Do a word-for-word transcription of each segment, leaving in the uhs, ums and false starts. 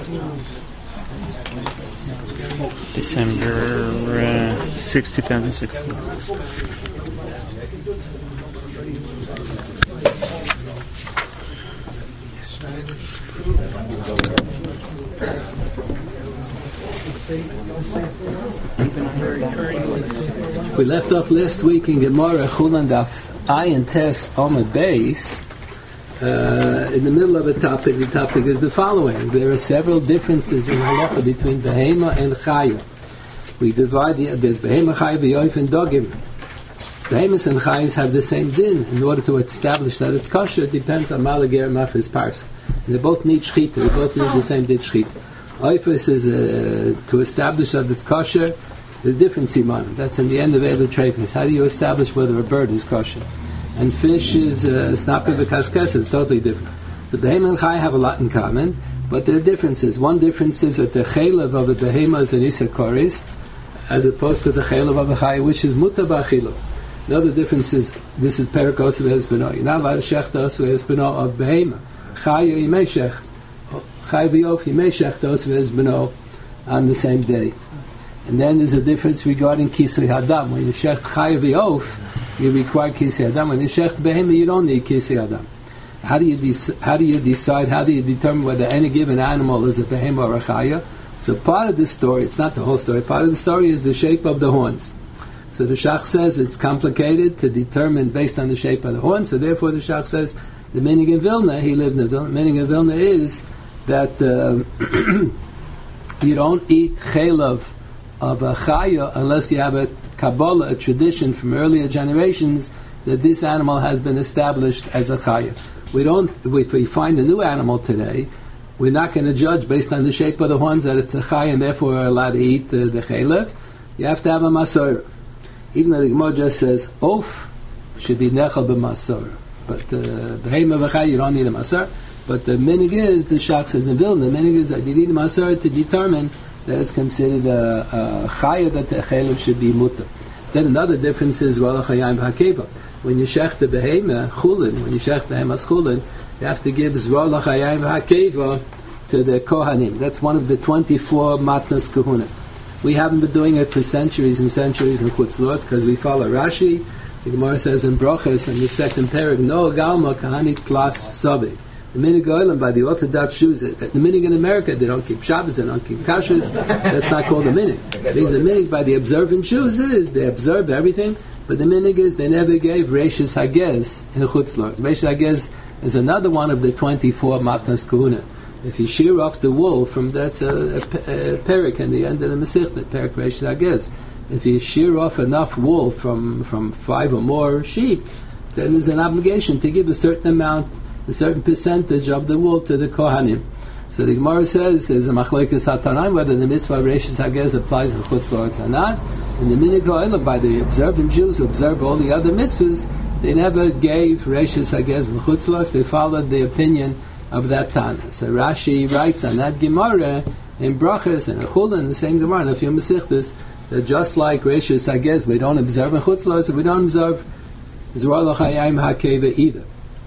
December uh, sixth, two thousand sixteen. We left off last week in Gemara Chulan Daf Ayin Tes Amud Beis. Uh, in the middle of a topic, the topic is the following: there are several differences in halacha between behema and chaya. We divide the there's behema, chaya, v'yoif, and dogim. Behemas and chayas have the same din. In order to establish that it's kosher, it depends on malager mafis pars. They both need shchita. They both need the same din shchita. Oifus is uh, to establish that it's kosher. There's different siman. That's in the end of Eilu Treifis. How do you establish whether a bird is kosher? And fish is snappy v'kaskes. It's totally different. So behema and chai have a lot in common, but there are differences. One difference is that the chaylev of a behema is an isakoris, as opposed to the chaylev of a chai, which is muta b'achilo. Another difference is this is perikos v'esbeno. You're not allowed to shechtos v'esbeno of behema. Chai you may shecht. Chai v'yof you may shechtos v'esbeno on the same day. And then there's a difference regarding kisui hadam. When you shecht chai v'yof, you require kisui hadam. When you shecht behema, you don't need kisui hadam. How do you de- how do you decide? How do you determine whether any given animal is a behema or a chaya? So part of the story, it's not the whole story. Part of the story is the shape of the horns. So the Shach says it's complicated to determine based on the shape of the horns. So therefore, the Shach says the meaning in Vilna, he lived in Vilna. The meaning in Vilna is that uh, you don't eat chelav of a chaya unless you have a Kabbalah, a tradition from earlier generations that this animal has been established as a chaya. We don't, if we find a new animal today, we're not going to judge based on the shape of the horns that it's a chaya and therefore we're allowed to eat uh, the chaylev. You have to have a masor. Even though the Gemara just says, oaf should be nechal b'masor. But behema uh, v'chaya, you don't need a masor. But the minig is, the Shach says in Vilna, the minig is that you need a masor to determine that it's considered a, a chaya that the chaylev should be mutter. Then another difference is Zerah l'chayim hakeva. When you shech the behema chulin, when you shech behema's chulin, you have to give Zerah l'chayim hakeva to the kohanim. That's one of the twenty-four matnas kahuna. We haven't been doing it for centuries and centuries in Chutz La'aretz because we follow Rashi. The Gemara says in Brochos in the second parak, no galma kahanit klas sabi. The minig oilam by the Orthodox Jews, the minig in America, they don't keep Shabbos, they don't keep Kashrus. That's not called a minig. These are minig by the observant Jews. It is they observe everything, but the minig is they never gave Reishis Hagez in Chutz La'aretz. Reishis Hagez is another one of the twenty-four matnas kahuna. If you shear off the wool from that's a, a, a perik in the end of the Masechta, perik Reishis Hagez. If you shear off enough wool from from five or more sheep, then there's an obligation to give a certain amount, a certain percentage of the wool to the Kohanim. So the Gemara says there's a machlokes hatanaim whether the mitzvah Reishis Hagez applies in Chutz La'aretz or not. And the minig ha'olam by the observant Jews who observe all the other mitzvahs, they never gave Reishis Hagez in Chutz La'aretz. They followed the opinion of that Tana. So Rashi writes on that Gemara in Brachos and Chulin, the same Gemara in a few Masechtas, that just like Reishis Hagez, we don't observe in Chutz La'aretz, we don't observe Zerah l'chayim hakeva either.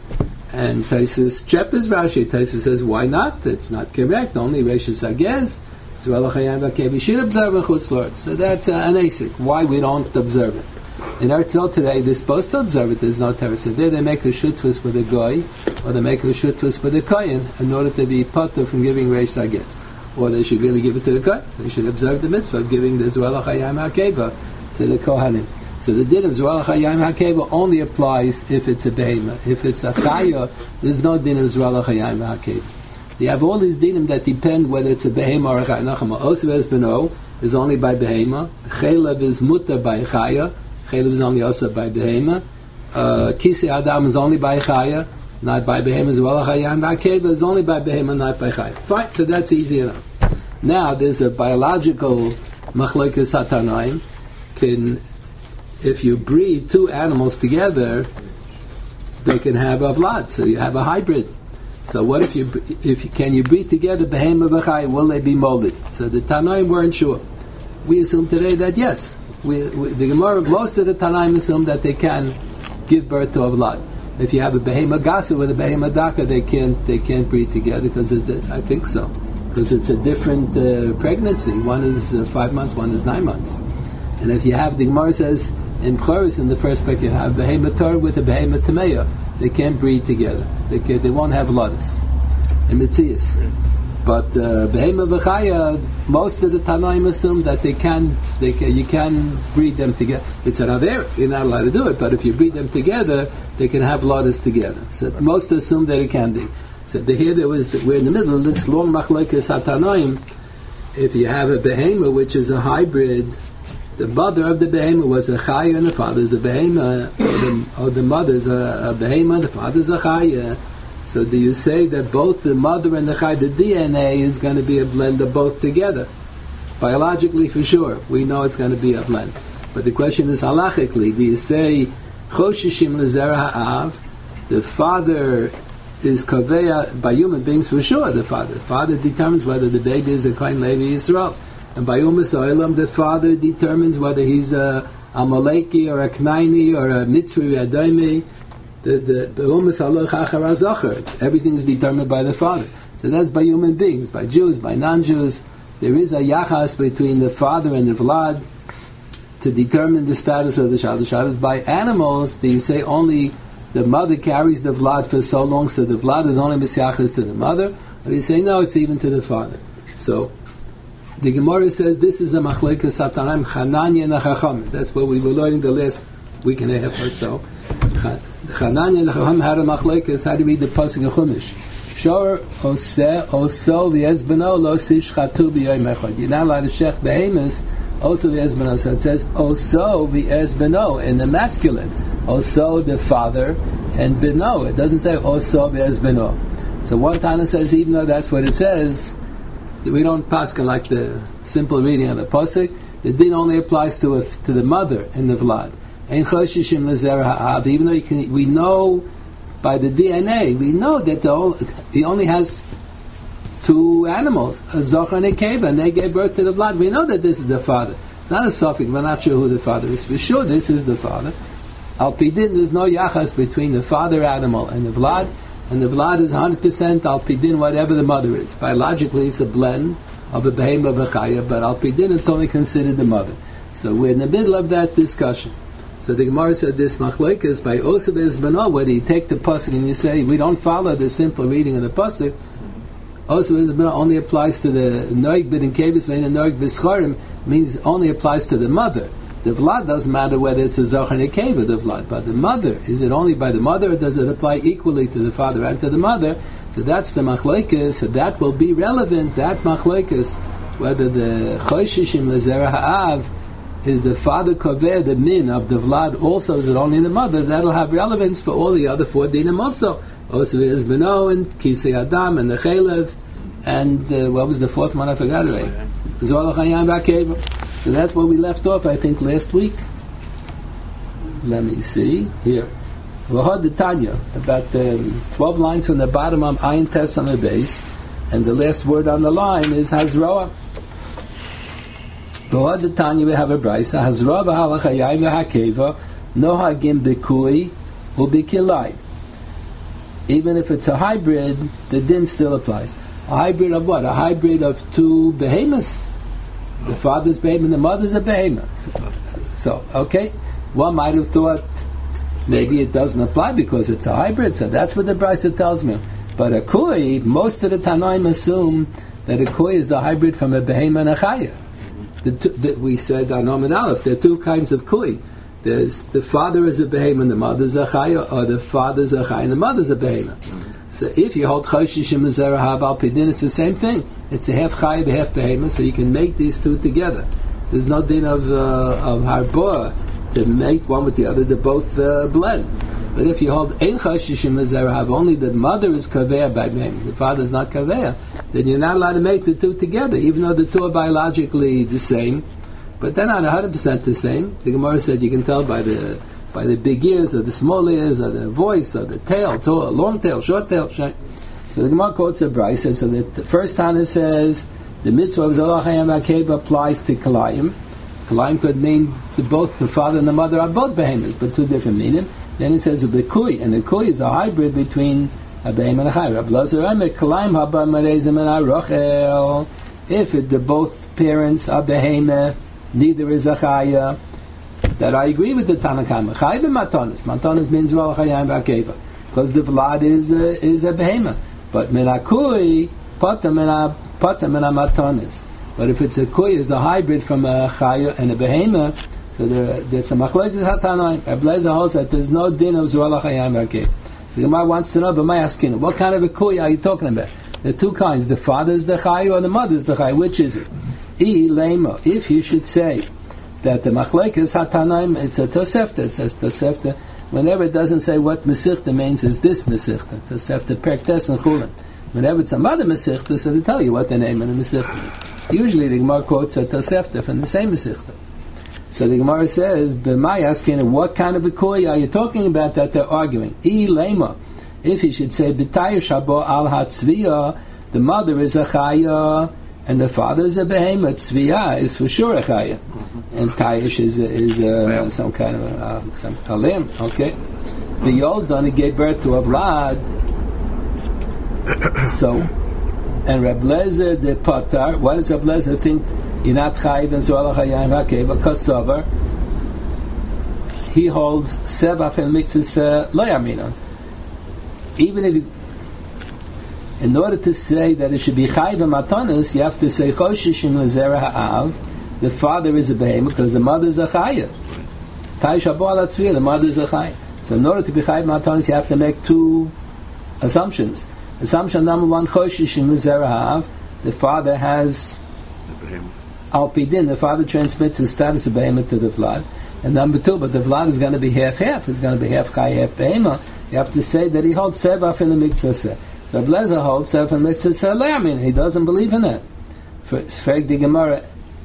And Taisus Cheppes Rashi, Taisus says, why not? It's not correct. Only Reishis Hagez, Zerah l'chayim hakeva. We should observe in Chutz La'aretz. So that's uh, an asik. Why we don't observe it? In Eretzel today, they're supposed to observe it. There's no Torah. So there they make a shutfus with a goy, or they make a shutfus with a kohen in order to be potter from giving Reish Hagez. Or they should really give it to the kohen. They should observe the mitzvah of giving the Zerah l'chayim hakeva to the kohanim. So the din of Zerah l'chayim hakeva only applies if it's a behema. If it's a chaya, there's no din of Zerah l'chayim hakeva. You have all these dinim that depend whether it's a behema or a chaya. Nachama osves beno is only by behema. Chelev is mutter by chaya. Chelev is only also by behema. Uh, Kisi Adam is only by chaya, not by behema as well. Chayim hakeva is only by behema, not by chaya. Fine, so that's easy enough. Now there's a biological machlokes hatanaim. Can if you breed two animals together, they can have a vlad. So you have a hybrid. So what if you if you, can you breed together behema v'chaya? Will they be molded? So the Tanaim weren't sure. We assume today that yes. We, we, the Gemara, most of the Tanaim assume that they can give birth to a vlad. If you have a behema gasa with a behema daka, they can't they can't breed together because it's, I think so. because it's a different uh, pregnancy. One is uh, five months, one is nine months. And if you have, the Gemara says, in Choros, in the first parak, you have Behema Tor with a Behema Tameya. They can't breed together. They, can, they won't have lotus in Metzias. But uh, Behema V'chaya, most of the Tanaim assume that they can, they can, you can breed them together. It's an there, you're not allowed to do it, but if you breed them together, they can have lotus together. So most assume that it can be. So the, here there was, the, we're in the middle of this long machlokes hatanoim. If you have a behema which is a hybrid, the mother of the behema was a chaya and the father's a behema, or the, or the mother's a, a behema, the father's a chaya. So do you say that both the mother and the chaya, the D N A is going to be a blend of both together? Biologically, for sure, we know it's going to be a blend. But the question is halachically, do you say choshishim lezera ha'av, the father is kaveya by human beings for sure? The father, the father determines whether the baby is a Kohen Levi Yisrael, and by Umas Olam, the father determines whether he's a Amaleki or a Knaini or a Mitzri Adomi. The the Umas Aloch Achar Azocher. Everything is determined by the father. So that's by human beings, by Jews, by non-Jews. There is a yachas between the father and the Vlad to determine the status of the child. The child is by animals. Do you say only the mother carries the Vlad for so long, so the Vlad is only Mesiachas to the mother? Or you say, no, it's even to the father. So, the Gemara says this is a machlekes hatanaim Chananya and Chacham. That's what we were learning the last week and a half or so. Chananya and Chacham had a machlekes, how to read the pasuk of Chumash. Shor oseh oso v'yez beno lo sish chatu b'yoyim echad. You're not allowed to shech behemoths. Also v'yez beno. So it says oso v'yez beno in the masculine. Also the father and beno. It doesn't say oso v'yez beno. So one Tana says even though that's what it says, we don't paskin like the simple reading of the pasuk. The din only applies to a, to the mother in the vlad. Ein choshishim lezera ha'av. Even though you can, we know by the D N A, we know that the whole, he only has two animals, a zocher and a keva, and they gave birth to the vlad. We know that this is the father. It's not a suffix. We're not sure who the father is. For sure, this is the father. Al pidin, there's no yachas between the father animal and the vlad. And the vlad is one hundred percent al pidin, whatever the mother is. Biologically, it's a blend of a behema v'chaya, but al pidin, it's only considered the mother. So we're in the middle of that discussion. So the Gemara said this machlekes by Osav es beno, whether you take the pasuk and you say we don't follow the simple reading of the pasuk. Osav es beno only applies to the noig bidin kevis vein and noig b'scharim, means only applies to the mother. The vlad doesn't matter whether it's a zocher and a keva, the vlad, but the mother, is it only by the mother or does it apply equally to the father and to the mother? So that's the machlekes, so that will be relevant, that machlekes, whether the choshishim lezera ha'av is the father koveh, the min of the vlad, also is it only in the mother, that'll have relevance for all the other four dinim also. Also is beno and kisei adam and the chelev, and uh, what was the fourth one? I forgot already. Zolach hayam v'akeva. So that's where we left off, I think, last week. Let me see here. V'hod the Tanya, about um, twelve lines from the bottom of Ayin Tes on the base, and the last word on the line is Hazroa. V'hod the Tanya, we have a brisa. Hazroa v'halach hayayim v'hakeva nohagim b'kui u'b'kilai. Even if it's a hybrid, the din still applies. A hybrid of what? A hybrid of two behemoths. The father's behemoth and the mother's a behemoth. So, so, okay, one might have thought maybe it doesn't apply because it's a hybrid, so that's what the brisa tells me. But a kui, most of the Tanaim assume that a kui is a hybrid from a behemoth and a chaya. The two, the, we said on Omen Aleph, there are two kinds of kui. There's the father is a behemoth and the mother's a chaya, or the father's a chaya and the mother's a behemoth. So if you hold choshishim zera haval pidin, it's the same thing. It's a half chaya, half behemoth, so you can make these two together. There's no din of uh, of harboa to make one with the other. They both uh, blend. But if you hold ein choshishim zera haval, only the mother is kaveya by behemoth, the father is not kaveya, then you're not allowed to make the two together, even though the two are biologically the same. But they're not one hundred percent the same. The Gemara said you can tell by the by the big ears, or the small ears, or the voice, or the tail, tall, long tail, short tail. Short. So the Gemara quotes a brisa. So that the first Tana says the mitzvah of Zolach hayam v'akeva applies to kalayim. Kalayim could mean the, both the father and the mother are both behemoths, but two different meaning. Then it says a bekui, and the kui is a hybrid between a behema and a chai. Rabbi Lazar Emek Kalaim haba marezim and arochel. If it, the both parents are behema, neither is a chaya. That I agree with the Tanakama. Chai b'matonis. Matonis means well chayim v'akeva, because the vlad is a, is a behema. But minakui potam and a potam and a matonis. But if it's a kuy, is a hybrid from a chaya and a behema, so there, there's a machlokes hatanoim. Rabbi Lezer holds that there's no din of zuala chayim v'akeva. So Gemara wants to know, but my asking, what kind of a kuy are you talking about? There are two kinds: the father is the chaya or the mother is the chaya. Which is it? I lema. If you should say that the machlokes hatanoim, it's a tosefta. It says tosefta. Whenever it doesn't say what Mesichta means, it's this Mesichta. Tosefta Perktes and Chulin. Whenever it's a mother Mesichta, so they tell you what the name of the Mesichta is. Usually the Gemara quotes a Tosefta from the same Mesichta. So the Gemara says, B'mai asking, what kind of a koy are you talking about that they're arguing? I lema. If you should say, B'tayu shabo al hatzviya, the mother is a chaya, and the father is a behemoth. Tzviya is for sure a chaya. And tayish is, is uh, some kind of uh, some a limb. Okay. The Yoldon gave birth to a vlad. So, and Reb Lezer the Patar. Why does Reb Lezer think you're not chayiv and zola chayim hakeva? Kosover. He holds sevaf and mixes lo yaminon. Even if you, in order to say that it should be chayiv and matanos, you have to say choshishim lezera ha'av. The father is a behemoth because the mother is a chaya. Taisha bo ala tzviya, the mother is a chaya. So in order to be chayiv matanos, you have to make two assumptions. Assumption number one, choshishim lezera ha'av. The father has al pidin. The father transmits his status of behemoth to the vlad. And number two, but the vlad is going to be half half. It's going to be half chaya, half behemoth. You have to say that he holds sevaf in the mitzvah. So Reb Lezer holds sevaf in the mitzvah. I mean, he doesn't believe in that. For the Gemara.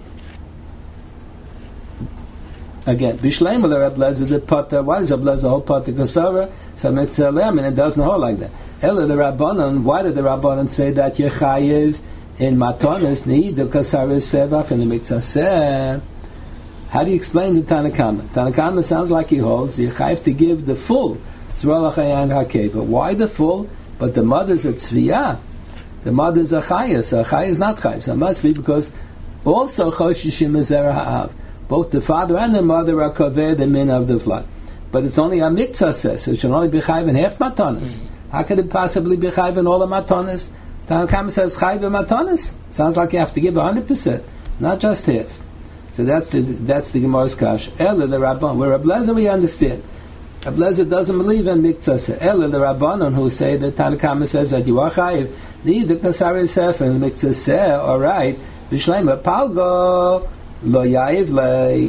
Again, Bishleim le Reb Lezer the Potter. Why does Reb Lezer hold Potter Kasara? So mitzvah. I mean, it doesn't hold like that. Ela the Rabbanon. Why did the Rabbanon say that Yechayev in Matonis need the Kasara sevaf in the mitzvah? How do you explain the Tanakama? Tanakama sounds like he holds you have to give the full Tzvah Chayan Hakeva. Why the full? But the mother's a Tzviyah. The mother's a Chaya, so a Chaya is not Chaya. So it must be because also Choshishim Zera Ha'av. Both the father and the mother are Kaveh, the min of the flood. But it's only a mitzvah says, so it should only be Chayiv in half Matonis. Mm-hmm. How could it possibly be Chayiv in all the Matonis? Tanakama says Chayiv in Matonis. Sounds like you have to give one hundred percent, not just half. So that's the that's the Gemara's kash. Ela the Rabban. Where Reb Lezer we understand. Reb Lezer doesn't believe in miktzah. Ela the Rabbanon who say that Tanakama says that you are chayiv. Need the kasari sefer and the miktzah say all right. B'shleima palgo lo yayiv le.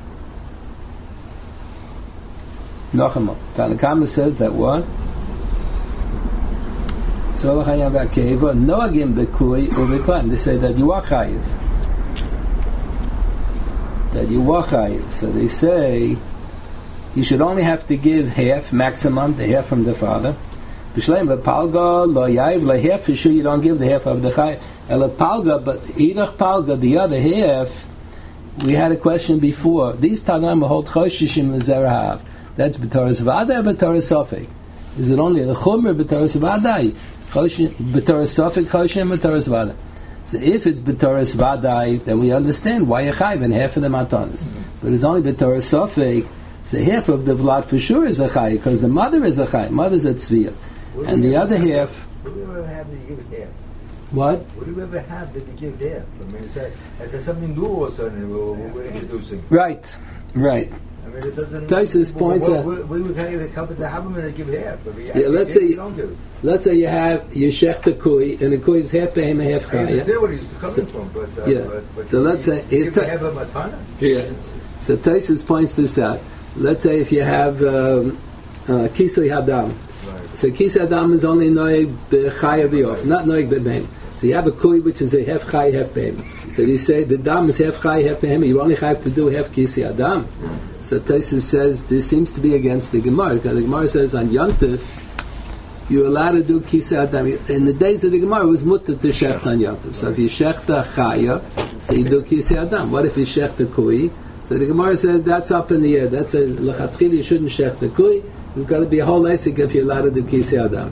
Nochamo. Tanakama says that what? So chayav akeva noagim bekui uviklan. They say that you are chayiv. That you are chayiv. So they say you should only have to give half, maximum, the half from the father. B'shleim palga lo yayiv le half. For sure, you don't give the half of the chayiv. Ela palga, but idach palga, the other half. We had a question before. These Tanaim hold choshishim lezerahav. That's b'toras vada or b'toras sofek? Is it only the chumr b'toras vada? B'toras sofek choshim b'toras vada. So if it's b'toras vadai, then we understand why you're chayiv and half of the matanas. Mm-hmm. But it's only b'toras sofek, so half of the vlad for sure is a chayiv, because the mother is a chayiv, mother's a tzviyah. And the other half... What do you ever have that you give half? What? What do you ever have that you give half? I mean, is that, is that something new or something we're, we're introducing? Right, right. I mean, it doesn't... Tysus points out... We would have the company to have them and give half. But we, yeah, let's half, say... You don't give. Let's say you have your shechta kui, and the kui is half behem and half I chaya. understand where he's coming so, from, but... Uh, yeah. But, but so let's say... You ta- have a matana? Yeah. So Tysus points this out. Let's say if you have um, uh, kisei hadam. Right. So kisei hadam is only noeg b'chaya v'yof, not noeg b'behem. So you have a kui which is a half chaya, half behem. So they say the dam is half chaya, half behem. You only have to do half kisei hadam. So Tysus says this seems to be against the Gemara, because the Gemara says on Yontif you're allowed to do kisei adam. In the days of the Gemara, it was mutter to shecht on Yontif. So if you shechta chaya, so you do kisei adam. What if you shechta kui? So the Gemara says that's up in the air. That's a lachatchil. You shouldn't shechta kui. There's got to be a whole esek if you're allowed to do kisei adam.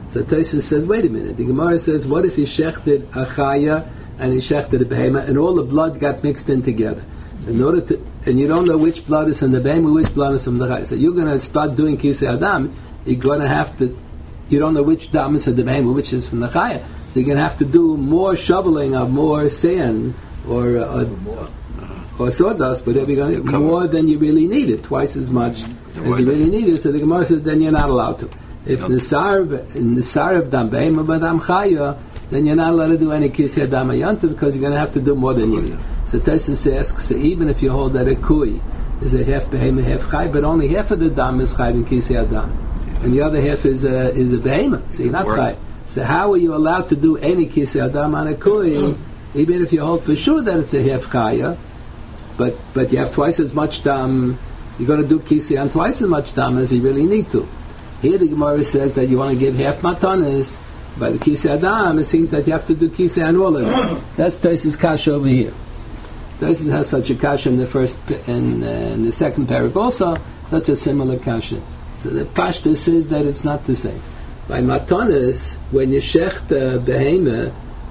So Tosfos says, wait a minute. The Gemara says, what if he shechted a chaya and he shechted a behema, and all the blood got mixed in together? In order to, and you don't know which blood is from the behema, which blood is from the chaya. So you're going to start doing kisei adam. You're going to have to. You don't know which dam is from the behema, which is from the chaya. So you're going to have to do more shoveling of more sand or uh, or, or sawdust, whatever you're going to do, more than you really needed, twice as much as you really needed. So the Gemara says, then you're not allowed to. If Nisarv Nisarv dam behema badam chaya, then you're not allowed to do any kisei adam ayantav because you're going to have to do more than you need. So Tosfos asks, so even if you hold that a kui is a half behema, half chay, but only half of the dam is chay in kisei adam, and the other half is a is a behema, so you're not chay. So how are you allowed to do any kisei adam on a kui, even if you hold for sure that it's a half chaya, but but you have twice as much dam, you're going to do kisei on twice as much dam as you really need to. Here the Gemara says that you want to give half matanis. By the kisei adam, it seems that you have to do kisei on all of them. That's Tosfos kasha over here. Tosfos has such a kasha in the first in, uh, in the second paragraph also, such a similar kasha. So the pashta says that it's not the same. By matanis, when you shecht uh, behema,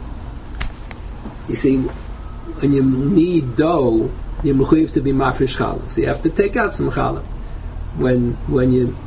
you see, when you need dough, you're mechuyev to be mafresh challah. So you have to take out some challah. When when you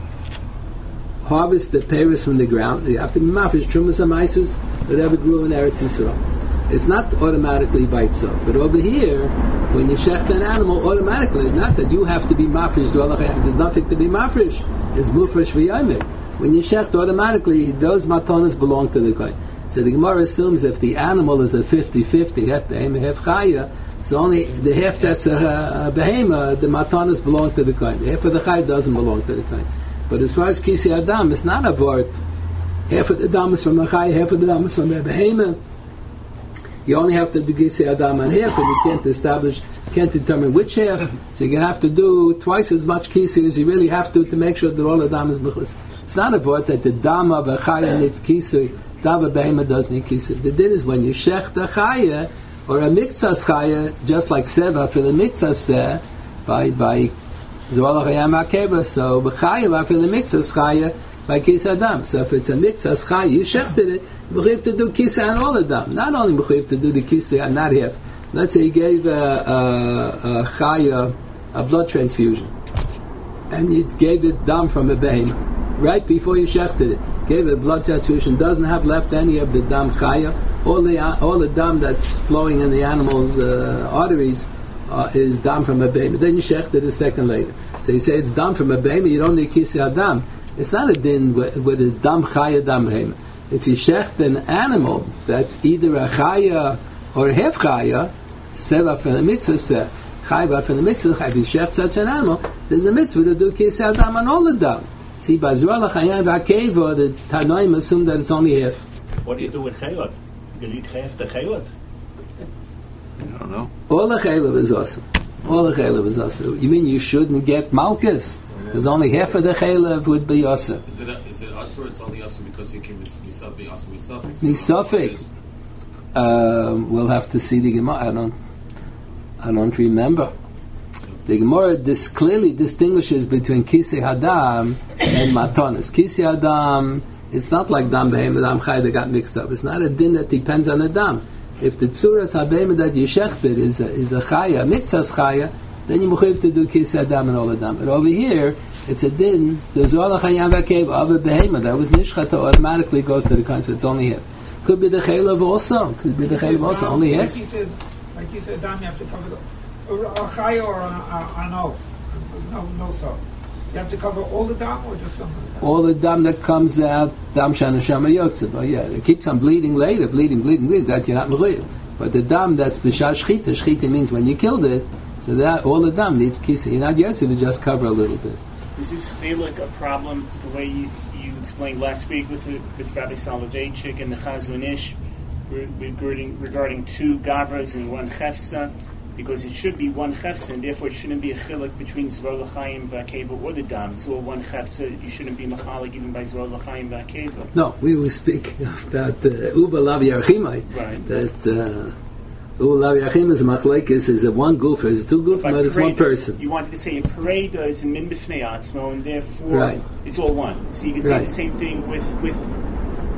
harvest the pears from the ground, you have to be mafresh trumas hamaisus, whatever grew in Eretz Yisrael. It's not automatically by itself. But over here, when you shecht an animal, automatically, not that you have to be mafresh, there's nothing to be mafresh. It's mufresh v'yomim. When you shecht, automatically, those matanas belong to the kohen. So the Gemara assumes if the animal is a fifty-fifty, half behema, half chaya, so only the half that's a, a behema, the matanas belong to the kohen. The half of the chaya doesn't belong to the kohen. But as far as kisei adam, it's not a vort. Half of the dam is from the chaya, half of the dam is from the behema. You only have to do kisei adam on half, and you can't establish, can't determine which half. So you're going to have to do twice as much kisei as you really have to to make sure that all the dam is bechus. It's not a vort that the dam of a chaya needs kisei, dam of a behema does need kisei. The din is when you shech the chaya, or a miktzas chaya, just like seva for the miktzas seh, by, by Zoalach Hayam HaKeva, so b'chaya for the miktzas chaya by kisei adam. So if it's a miktzas chaya, you shechted it, you have to do kisei on all of them. Not only you have to do the kisei on that half. Let's say you gave a, a, a chaya a blood transfusion, and you gave it dam from a behema right before you shechted it. Gave it a blood transfusion, doesn't have left any of the dam chaya. All the all the dam that's flowing in the animal's uh, arteries uh, is dam from a behema. Then you shechted it a second later. So you say it's dam from a behema. You don't need kisei adam. It's not a din whether it's dam chaya dam behema. If you shecht an animal that's either a chaya or a half chaya, seva from the mitzvah seh, chayva from the mitzvah, if you shecht such an animal, there's a mitzvah to do kisei adam on all the dam. See, by Zoalach Hayam HaKeva, the Tanoim assume that it's only half. What do you do with chayot? You eat half the chayot? I don't know. All the chaylev is awesome. All the chaylev is awesome. You mean you shouldn't get malchus? Because only half of the chaylev would be awesome. Is it is it us or it's only awesome because he can be awesome with suffix? Misafik. Um, we'll have to see the Gemara. I don't. I don't remember. The Gemara this clearly distinguishes between kisei hadam and matanis. Kisei hadam, it's not like dam behema, dam chai that got mixed up. It's not a din that depends on the dam. If the tzuras habehema that you shechted is a, is a chaya, mitzvahs chaya, then you mechuyev to do kisei hadam and all the dam. But over here, it's a din. The zoalach hayam v'akev of a behema that was nishchata automatically goes to the concept. It's only here. Could be the chaylev also. Could be the chaylev also. Only here. Like you said, like you said, dam, you have to cover the. A chaya or an oath? No, no, so. You have to cover all the dam or just some of the dam? All the dam that comes out, dam shanashama yotzev. Oh yeah, it keeps on bleeding later, bleeding, bleeding, bleeding. That you're not mechuyev. But the dam that's b'shah shchita, shchita means when you killed it. So that all the dam needs kisei. You're not yotzev to just cover a little bit. Is this like a problem the way you, you explained last week with the, with Rabbi Soloveitchik and the Chazon Ish regarding regarding two gavras and one chefsa? Because it should be one chefza, and therefore it shouldn't be a chiluk between Zvar L'chaim v'Akeva or the dam. It's all one chefza. You shouldn't be machalik even by Zvar L'chaim v'Akeva. No, we will speak about Uba Lav Yarchimai. Right. That Uba Lav Yarchim is a machlekes, is it one goof, is it two goof, but it's one person. You wanted to say a pareda is a min b'fnei atzmo, and therefore right. it's all one. So you can say right. the same thing with with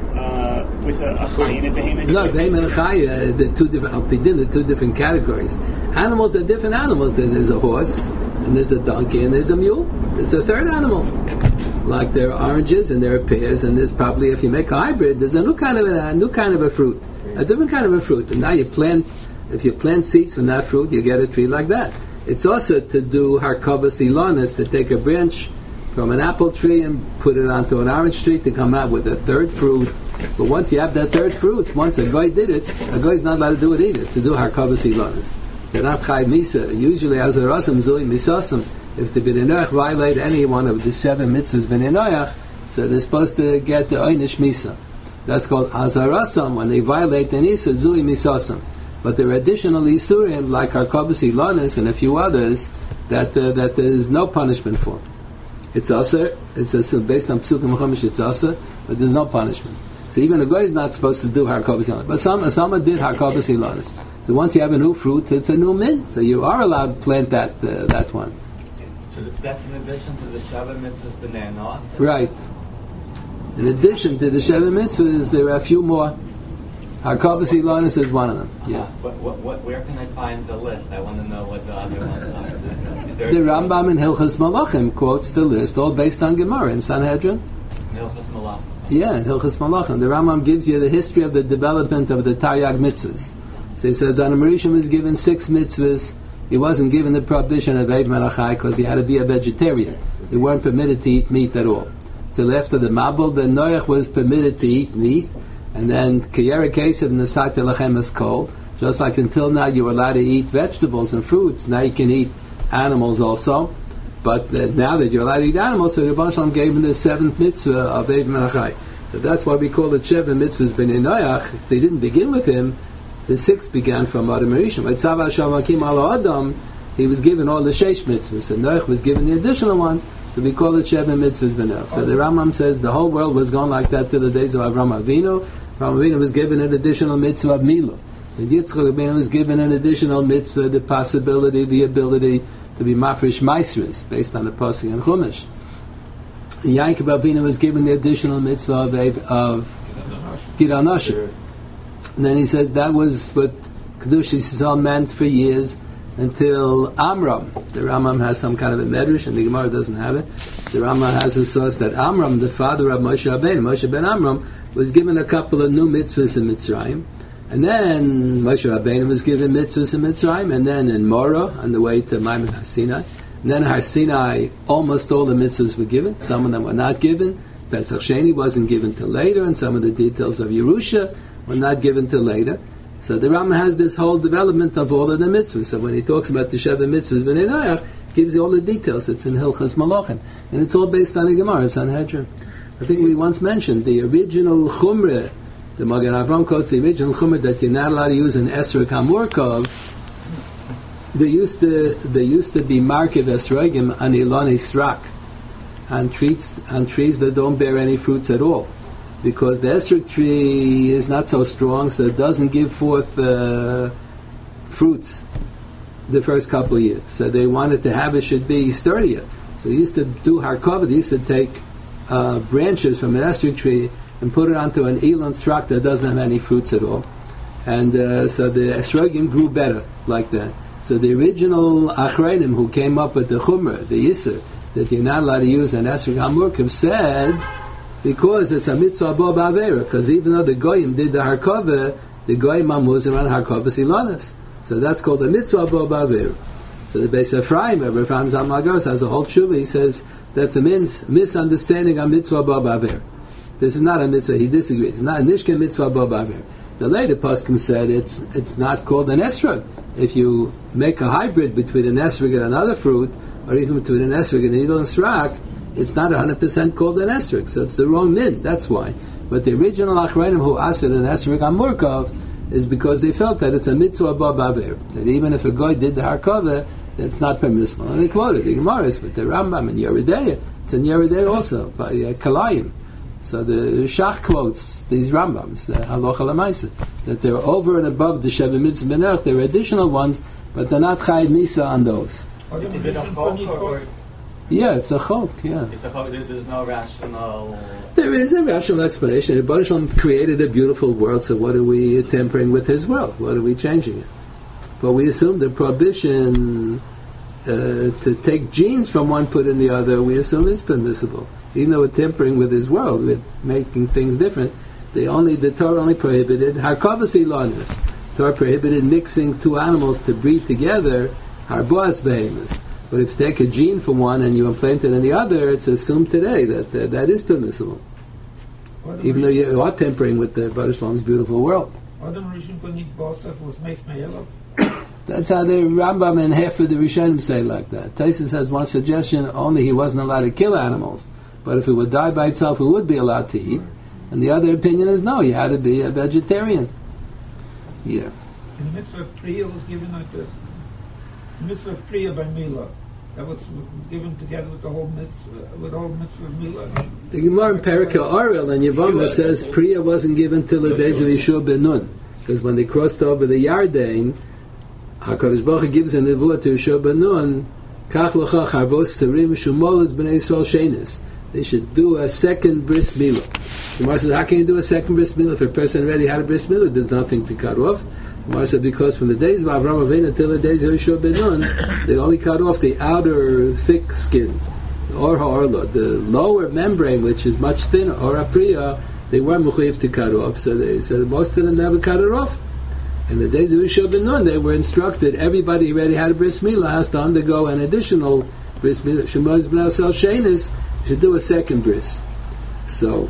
with a, a chay and a behemoth? No, behemoth and chay, uh, the two different alpidin, the two different categories. Animals are different animals. There's a horse, and there's a donkey, and there's a mule. There's a third animal. Like there are oranges and there are pears, and there's probably, if you make a hybrid, there's a new kind of a, a new kind of a fruit, a different kind of a fruit. And now you plant, if you plant seeds from that fruit, you get a tree like that. It's also to do harkavas ilanis, to take a branch from an apple tree and put it onto an orange tree to come out with a third fruit. But once you have that third fruit, once a guy did it, a guy's not allowed to do it either, to do harkavas ilanis. They're not chayv misa. Usually, as a rasam zui misasam, if the Bnei Noach violate any one of the seven mitzvahs Bnei Noach, so they're supposed to get the oynish misa. That's called azarasam. When they violate the nisa, zui misasam. But there are additional isurim like harkavas ilanis and a few others that uh, that there is no punishment for. It's also it's also based on psukim chumash. It's also, but there's no punishment. So even a guy is not supposed to do harkavas ilanis. But some someone did harkavas ilanis. So once you have a new fruit, it's a new mint. So you are allowed to plant that uh, that one. So that's in addition to the Shabbat mitzvahs B'nai Noach? Right. In addition to the Shabbat mitzvahs, there are a few more. Harkavas ilanis is one of them. Uh-huh. Yeah. What, what, what, where can I find the list? I want to know what the other ones are. The Rambam in Hilchas Malachim quotes the list, all based on Gemara in Sanhedrin. Hilchas Malachim. Yeah, in Hilchas Malachim. The Rambam gives you the history of the development of the Taryag mitzvahs. So he says, Adam Rishon was given six mitzvahs. He wasn't given the prohibition of Eid Melachai because he had to be a vegetarian. They weren't permitted to eat meat at all. Till after the Mabul, the Noach was permitted to eat meat, and then Kiyera Kesev Nesat Lachem is cold. Just like until now you were allowed to eat vegetables and fruits, now you can eat animals also. But uh, now that you're allowed to eat animals, so the Rebbe Shalom gave him the seventh mitzvah of Eid Melachai. So that's why we call it Sheva mitzvahs B'nai Noach. They didn't begin with him. The sixth began from Adam Rishon. By Tzav Hashem Hakim Ala Adam, he was given all the sheish mitzvahs, and Noach was given the additional one. So we call it Sheva mitzvahs B'nai Noach. So the Rambam says the whole world was going like that till the days of Avraham Avinu. Avraham Avinu was given an additional mitzvah of Milah. And Yitzchak Avinu was given an additional mitzvah, the possibility, the ability to be mafresh maisris, based on the pasuk and Chumash. Yaakov Avinu was given the additional mitzvah of, of Gidal Nosher. And then he says that was what Kedush Yisrael meant for years until Amram. The Rambam has some kind of a medrash, and the Gemara doesn't have it. The Rambam has a source that Amram, the father of Moshe Rabbeinu, Moshe ben Amram, was given a couple of new mitzvahs in Mitzrayim. And then Moshe Rabbeinu was given mitzvahs in Mitzrayim, and then in Morah, on the way to Maimon Har Sinai. And then Har Sinai, almost all the mitzvahs were given. Some of them were not given. Pesach Sheni wasn't given till later, and some of the details of Yerusha were not given till later. So the Rambam has this whole development of all of the mitzvahs. So when he talks about the Sheva mitzvahs B'nai Noach, he gives you all the details. It's in Hilchas Malachim. And it's all based on the Gemara, Sanhedrin. I think we once mentioned the original Chumrah, the Magen Avram quotes the original Chumrah that you're not allowed to use an Esrog HaMurkov. They used to, they used to be Markev Esrogim on Iloni Srak, on trees, on trees that don't bear any fruits at all. Because the esrog tree is not so strong, so it doesn't give forth uh, fruits the first couple of years. So they wanted to have it should be sturdier. So they used to do harkava. They used to take uh, branches from an esrog tree and put it onto an elon strak that doesn't have any fruits at all. And uh, so the esrogim grew better like that. So the original achreinim who came up with the chumrah, the yisr, that you're not allowed to use an esrog hamurkav said, because it's a mitzvah bo ba'avera, because even though the goyim did the harkava, the goyim amuzim on harkavas ilanis. So that's called a mitzvah bo ba'avera. So the Beis Ephraim, Rabbi Ephraim Zalman has a whole tshuva. He says that's a mis- misunderstanding of mitzvah bo ba'avera. This is not a mitzvah. He disagrees. It's not a nishken mitzvah bo ba'avera. The later poskim said it's it's not called an esrog. If you make a hybrid between an esrog and another fruit, or even between an esrog and an idol and srak, it's not one hundred percent called an esrog, so it's the wrong min, that's why. But the original achreinim who asked an esrog amurkov is because they felt that it's a mitzvah bo ba'avera, that even if a goy did the harkava, that's not permissible. And they quoted the Gemaras with the Rambam and Yeridei. It's in Yeridei also, by uh, Kalayim. So the Shach quotes these Rambams, the Halacha L'Maaseh, that they're over and above the Sheva Mitzvah B'nai Noach. There are additional ones, but they're not Chayed Misa on those. Is it a chok or... Yeah, it's a chok, yeah. It's a chok, there- there's no rational... There is a rational explanation. The Baruch Shalom created a beautiful world, so what are we tampering with his world? What are we changing it? But we assume the prohibition uh, to take genes from one, put in the other, we assume is permissible. Even though we're tampering with his world, we're making things different. They only, the Torah only prohibited harkavas ilanis. Torah prohibited mixing two animals to breed together, harboas behemoths. But if you take a gene from one and you implant it in the other, it's assumed today that uh, that is permissible. Even though you are tampering with the Baruch Shalom's beautiful world. Adam Rishon could eat Bosef was Meis Me'elov. That's how the Rambam and half of the Rishonim say like that. Taisus has one suggestion, only he wasn't allowed to kill animals. But if it would die by itself, it would be allowed to eat. And the other opinion is no, you had to be a vegetarian. Yeah. And the mitzvah of Priya was given like this. The mitzvah of Priya by Mila. That was given together with the whole mitzvah, with the whole mitzvah of Mila. The Gemara in Perikah Orel and Yevamah says Priya wasn't given till the days of Yeshua ben Nun. Because when they crossed over the Yarden, HaKadosh Baruch Hu gives a nevuah to Yeshua ben Nun, Kach l'cha charvos terim shumolas b'nei Yisrael shenis. They should do a second bris milah. The Gemara says, how can you do a second bris milah? If a person already had a bris milah, there's nothing to cut off. The Gemara said, because from the days of Avraham Avinu until the days of Yeshua ben Nun, they only cut off the outer thick skin, or ha'orla. The lower membrane, which is much thinner, or apriya, they weren't mechuyev to cut off. So they said most of them never cut it off. In the days of Yeshua ben Nun, they were instructed, everybody who already had a bris milah has to undergo an additional bris milah. Shemaz b'nei Yisrael shenis, should do a second bris. So,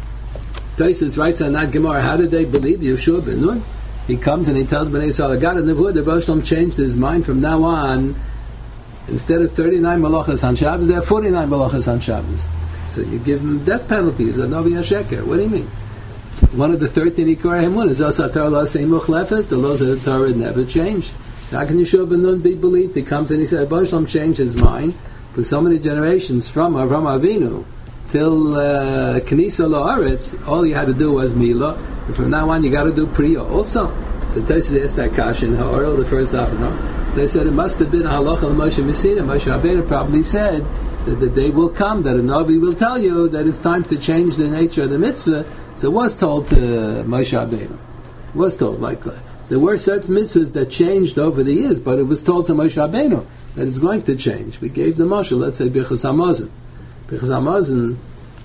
Taisus writes on that Gemara, how did they believe Yeshua ben Nun? He comes and he tells Bnei Yisrael, I got a nevuah, the Baruch Shalom changed his mind from now on. Instead of thirty-nine malachas on Shabbos, there are forty-nine malachas on Shabbos. So you give him death penalties, a Novi HaSheker. What do you mean? One of the thirteen Ikorei Hamun is also Torah Lo Seimuch Lefes, the laws of the Torah never changed. How can Yeshua ben Nun be believed? He comes and he says, Baruch Shalom changed his mind. For so many generations, from Avraham Avinu till uh, Knisa La'aretz, all you had to do was Milah, and from now on you got to do Priya also. So Taisus asked that kasha in Ha'orel, the first afternoon. They said it must have been a halacha of Moshe Messina. Moshe Rabbeinu probably said that the day will come that a Navi will tell you that it's time to change the nature of the mitzvah. So it was told to Moshe Rabbeinu. It was told, like, uh, there were certain mitzvahs that changed over the years, but it was told to Moshe Rabbeinu that it's going to change. We gave the mashal, let's say Birchas Hamazon. Birchas Hamazon,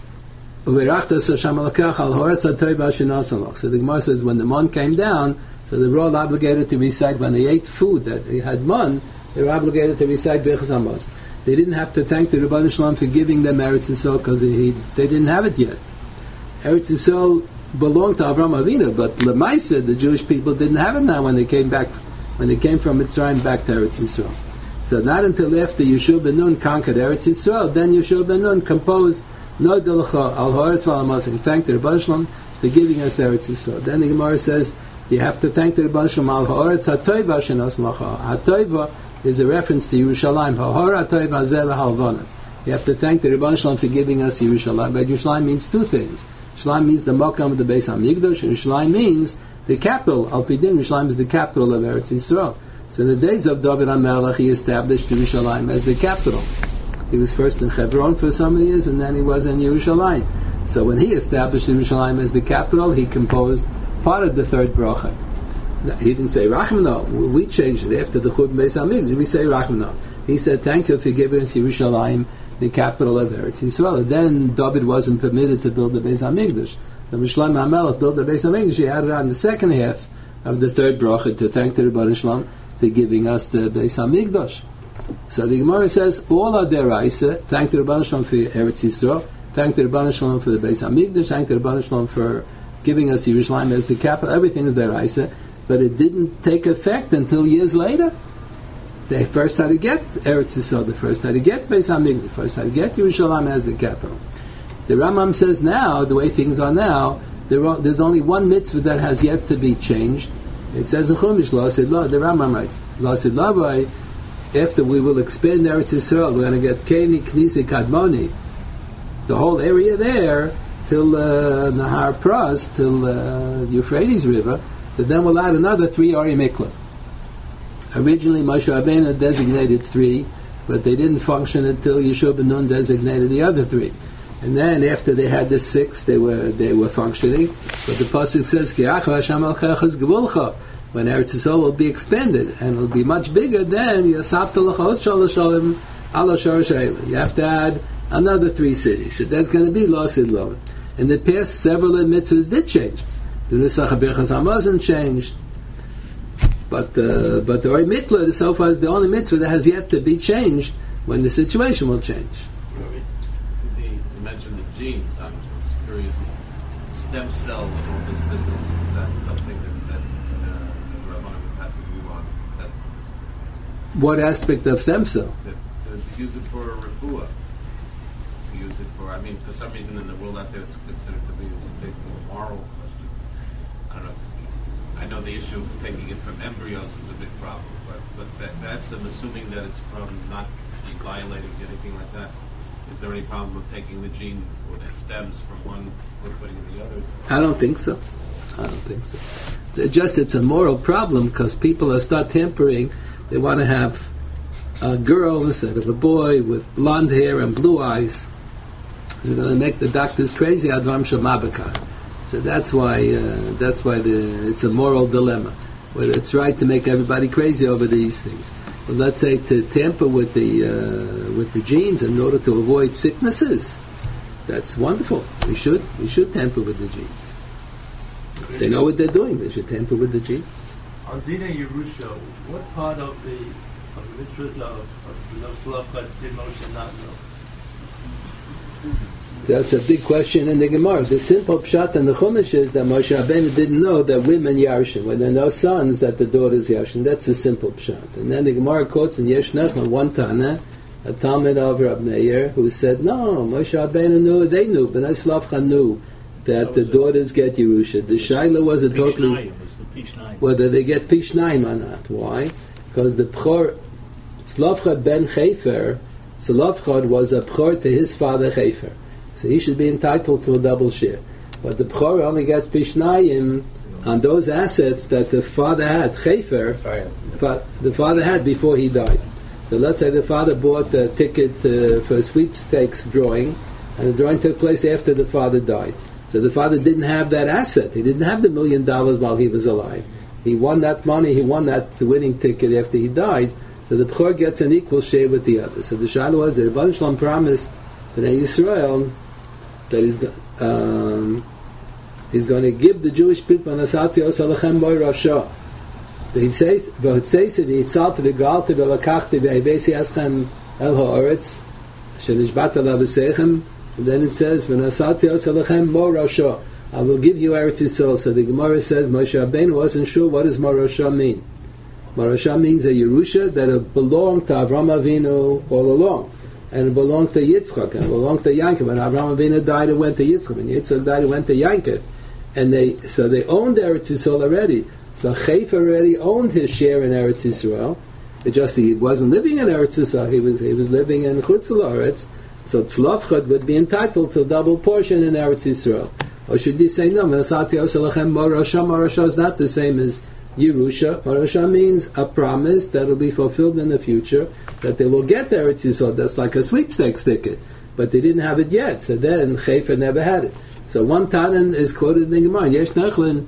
so the Gemara says when the man came down, so they were all obligated to recite, when they ate food that they had man, they were obligated to recite Birchas Hamazon. They didn't have to thank the Rebbeinu Shalom for giving them Eretz Yisrael because they didn't have it yet. Eretz Yisrael belonged to Avraham Avinu, but Lemaisa, the Jewish people, didn't have it now when they came back, when they came from Mitzrayim back to Eretz Yisrael. So not until after Yeshua ben Nun conquered Eretz Yisrael, then Yeshua ben Nun composed No Delcha Al Haaretz V'Al Hamazon. Thank the Rebbeinu Shalom for giving us Eretz Yisrael. Then the Gemara says you have to thank the Rebbeinu Shalom Al Haaretz HaToiva Shenos Lacha. HaToiva is a reference to Yerushalayim. Ha'Hara HaToiva Zeh L'Halvana. You have to thank the Rebbeinu Shalom for giving us Yerushalayim. But Yerushalayim means two things. Yerushalayim means the Makam of the Beis HaMikdash, and Yerushalayim means the capital. Al Pidin, Yerushalayim is the capital of Eretz Yisrael. So in the days of David HaMelech, he established Yerushalayim as the capital. He was first in Hebron for so many years, and then he was in Yerushalayim. So when he established Yerushalayim as the capital, he composed part of the third bracha. He didn't say Rachmano. We changed it after the Chut Beis HaMikdash. We say Rachmano. He said, thank you for giving us Yerushalayim, the capital of Eretz Yisrael. And then David wasn't permitted to build the Beis HaMikdash. So when Shlomo HaMelech built the Beis HaMikdash, he added on the second half of the third bracha to thank the Rebbeinu Shalom for giving us the Beis HaMikdash. So the Gemara says, all are deraisa, thank the Rebbeinu Shalom for Eretz Yisrael, thank the Rebbeinu Shalom for the Beis HaMikdash, thank the Rebbeinu Shalom for giving us Yerushalayim as the capital, everything is deraisa, but it didn't take effect until years later. They first had to get Eretz Yisrael, they first had to get Beis HaMikdash, first had to get Yerushalayim as the capital. The Rambam says now, the way things are now, there are, there's only one mitzvah that has yet to be changed. It says in Chumash, Lo Asid Lo, the Rambam writes, Lo Asid Lo, after we will expand Eretz Yisrael, we're going to get Keni, Knisi, Kadmoni, the whole area there, till uh, Nahar Pras, till uh, Euphrates River, so then we'll add another three Ari Mikla. Originally, Moshe Rabbeinu designated three, but they didn't function until Yeshua ben Nun designated the other three. And then after they had the six, they were they were functioning. But the pasuk says, "Ki acha Hashem al-chechaz gevulcha." When Eretz Yisrael will be expanded and will be much bigger, then Yasavta l'chot shaloshalim ala sharash ha'elah. You have to add another three cities. So there's going to be losid lo. In the past, several mitzvahs did change. The Nusach HaBirchas Hamazon changed. But uh, but the Orei Mitla, so far, is the only mitzvah that has yet to be changed when the situation will change. You mentioned the genes. I'm just curious. Stem cell and all this business, is that something that, that uh, the Rabbanim would have to move on? That, What aspect of stem cell? to, to use it for refuah. To use it for, I mean, for some reason in the world out there it's considered to be a big moral question. I don't know. I know the issue of taking it from embryos is a big problem, but, but that, that's, I'm assuming that it's from not violating anything like that. Is there any problem with taking the gene or the stems from one or putting it in the other? I don't think so. I don't think so. It just it's a moral problem because people are start tampering. They want to have a girl instead of a boy with blonde hair and blue eyes. So they're going to make the doctors crazy. Advam Shamabakar. So that's why uh, that's why the, it's a moral dilemma. Whether it's right to make everybody crazy over these things. But let's say to tamper with the uh, with the genes in order to avoid sicknesses. That's wonderful. We should we should tamper with the genes. If they know what they're doing, they should tamper with the genes. On Dina Yerusha, what part of the of the mitzvah of, of the Noslavcha did Moshe not know? That's a big question in the Gemara. The simple pshat in the Chumash is that Moshe Rabbeinu didn't know that women yarshin, when there are no sons, that the daughters yarshin. That's the simple pshat. And then the Gemara quotes in Yesh Nechon one Tana, a Talmud of Rab Meir, who said, no, Moshe Rabbeinu knew, they knew, Bnei Slavcha knew that the daughters get Yerusha. The Shaila was a totally, whether they get Pishnayim or not. Why? Because the Pchor, Slavcha ben Chefer, Slavcha was a Pchor to his father Chefer. So he should be entitled to a double share. But the Pchor only gets Pishnayim on those assets that the father had, Chefer, the father had before he died. So let's say the father bought a ticket uh, for a sweepstakes drawing, and the drawing took place after the father died. So the father didn't have that asset. He didn't have the million dollars while he was alive. He won that money, he won that winning ticket after he died, so the Pchor gets an equal share with the other. So the Shaila was that Rebbeinu Shalom promised Bnei Yisrael that he's, um, he's going to give the Jewish people Nasati Osalachem Boy Rasha. He'd say, but says it, he'd salt the Galta Belakachti Be'evesi Aschem El Ha'oretz Shenishbat Alav Esechem, and then it says, V'nasati Osalachem Mo Rasha, I will give you Eretz Yisrael. So the Gemara says, Moshe Rabbeinu wasn't sure what does Mo Rasha mean. Mo Rasha means a Yerusha that belonged to Avram Avinu all along. And it belonged to Yitzchak, and it belonged to Yankov. When Avraham Avinu died, it went to Yitzchak. When Yitzchak died, it went to Yankov. And they, so they owned Eretz Yisrael already. So Chefer already owned his share in Eretz Yisrael. It just he wasn't living in Eretz Yisrael. He was he was living in Chutz La'aretz. So Tzlavchad would be entitled to a double portion in Eretz Yisrael. Or should you say no? V'nasati Osalachem Morasha. Morasha is not the same as Yerusha. Morasha means a promise that will be fulfilled in the future, that they will get there. Eretz Yisrael. That's like a sweepstakes ticket, but they didn't have it yet. So then Chefer never had it. So one Tanan is quoted in the Gemara, Yesh Nechlin,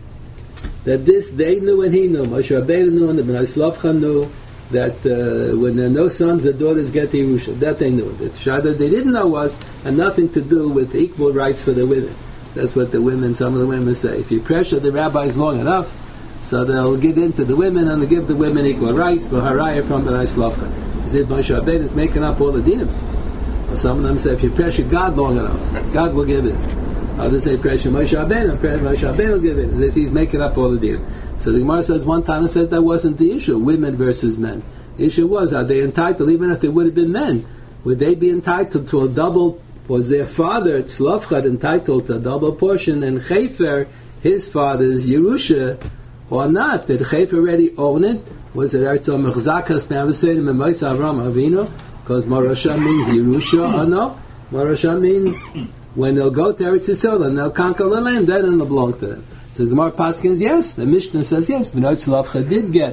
that this they knew and he knew. Moshe Rabbeinu knew and the Bnei Slavcha knew that uh, when there are no sons, the daughters get the Yerusha. That they knew. The Shada they didn't know was had nothing to do with equal rights for the women. That's what the women, some of the women say. If you pressure the rabbis long enough, so they'll get into the women and they give the women equal rights for haraya from the Slavcha. Zid Moshe Rabbeinu is making up all the dinim. Or some of them say if you pressure God long enough, God will give it. Others say pressure Moshe Rabbeinu, Moshe Rabbeinu will give it, as if he's making up all the dinim. So the Gemara says one time it says that wasn't the issue, women versus men. The issue was, are they entitled, even if they would have been men, would they be entitled to a double, was their father, Tzlavchad, entitled to a double portion, and Chefer, his father's Yerusha, or not? Did Chefer already own it? Was it Eretz Mechzakas Me'avasedim and Moisa Avram Avinu? Because Morasha means Yerusha, or no? Morasha means when they'll go to Eretz Yisrael and they'll conquer the land, then it'll belong to them. So the Gemara Paskins, yes. The Mishnah says yes. Bnei Slavcha did get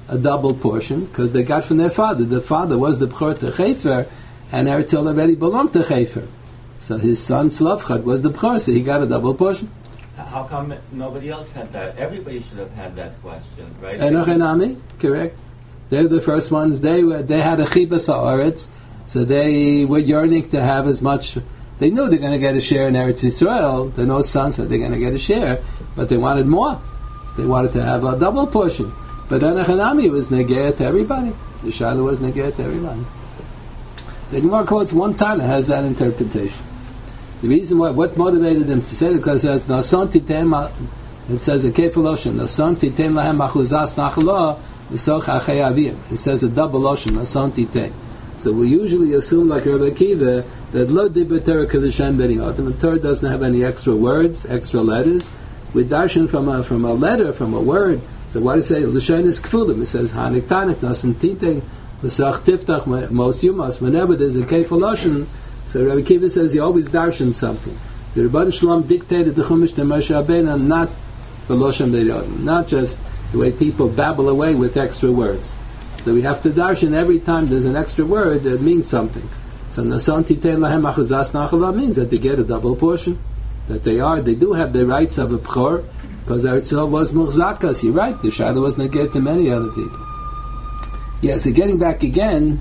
a double portion because they got from their father. The father was the B'chor to Chefer, and Eretz Yisrael already belonged to Chefer. So his son Slavchad was the B'chor, so he got a double portion. How come nobody else had that? Everybody should have had that question, right? Enoch and Ami, correct. They're the first ones. They were, they had a chibas haaretz, so they were yearning to have as much. They knew they're going to get a share in Eretz Yisrael. The no son said they're going to get a share, but they wanted more. They wanted to have a double portion. But Enoch and Ami was negeh to everybody. The Shiloh was negeh to everybody. The Gemara quotes one Tana has that interpretation. The reason why, what motivated them to say it, because it says, Nason titem, it says a kefil ocean, Nason titem lahem machuzas nachla, v'soch achei avim. It says a double ocean, Nason titem. So we usually assume, like Rabbi Akiva, that lo dibber Torah kadeshem beni otam. The Torah doesn't have any extra words, extra letters. We darshan from a, from a letter, from a word. So why do you say, l'shen is kfulim? It says, hanik tanik, Nason titem, v'soch tiftach, mos yumas. Whenever there's a kefil ocean, so Rabbi Akiva says he always darshan something. The Rebbeinu Shalom dictated the Chumash to Moshe Rabbeinu, not v'loshem b'yodim, not just the way people babble away with extra words. So we have to darshan every time there's an extra word that means something. So Nasan titein lahem achazas nachala means that they get a double portion. That they are, they do have the rights of a b'chor, because Eretz Yisrael was muchzakas. You're right, the Shiloh was neged to many other people. Yeah, so getting back again.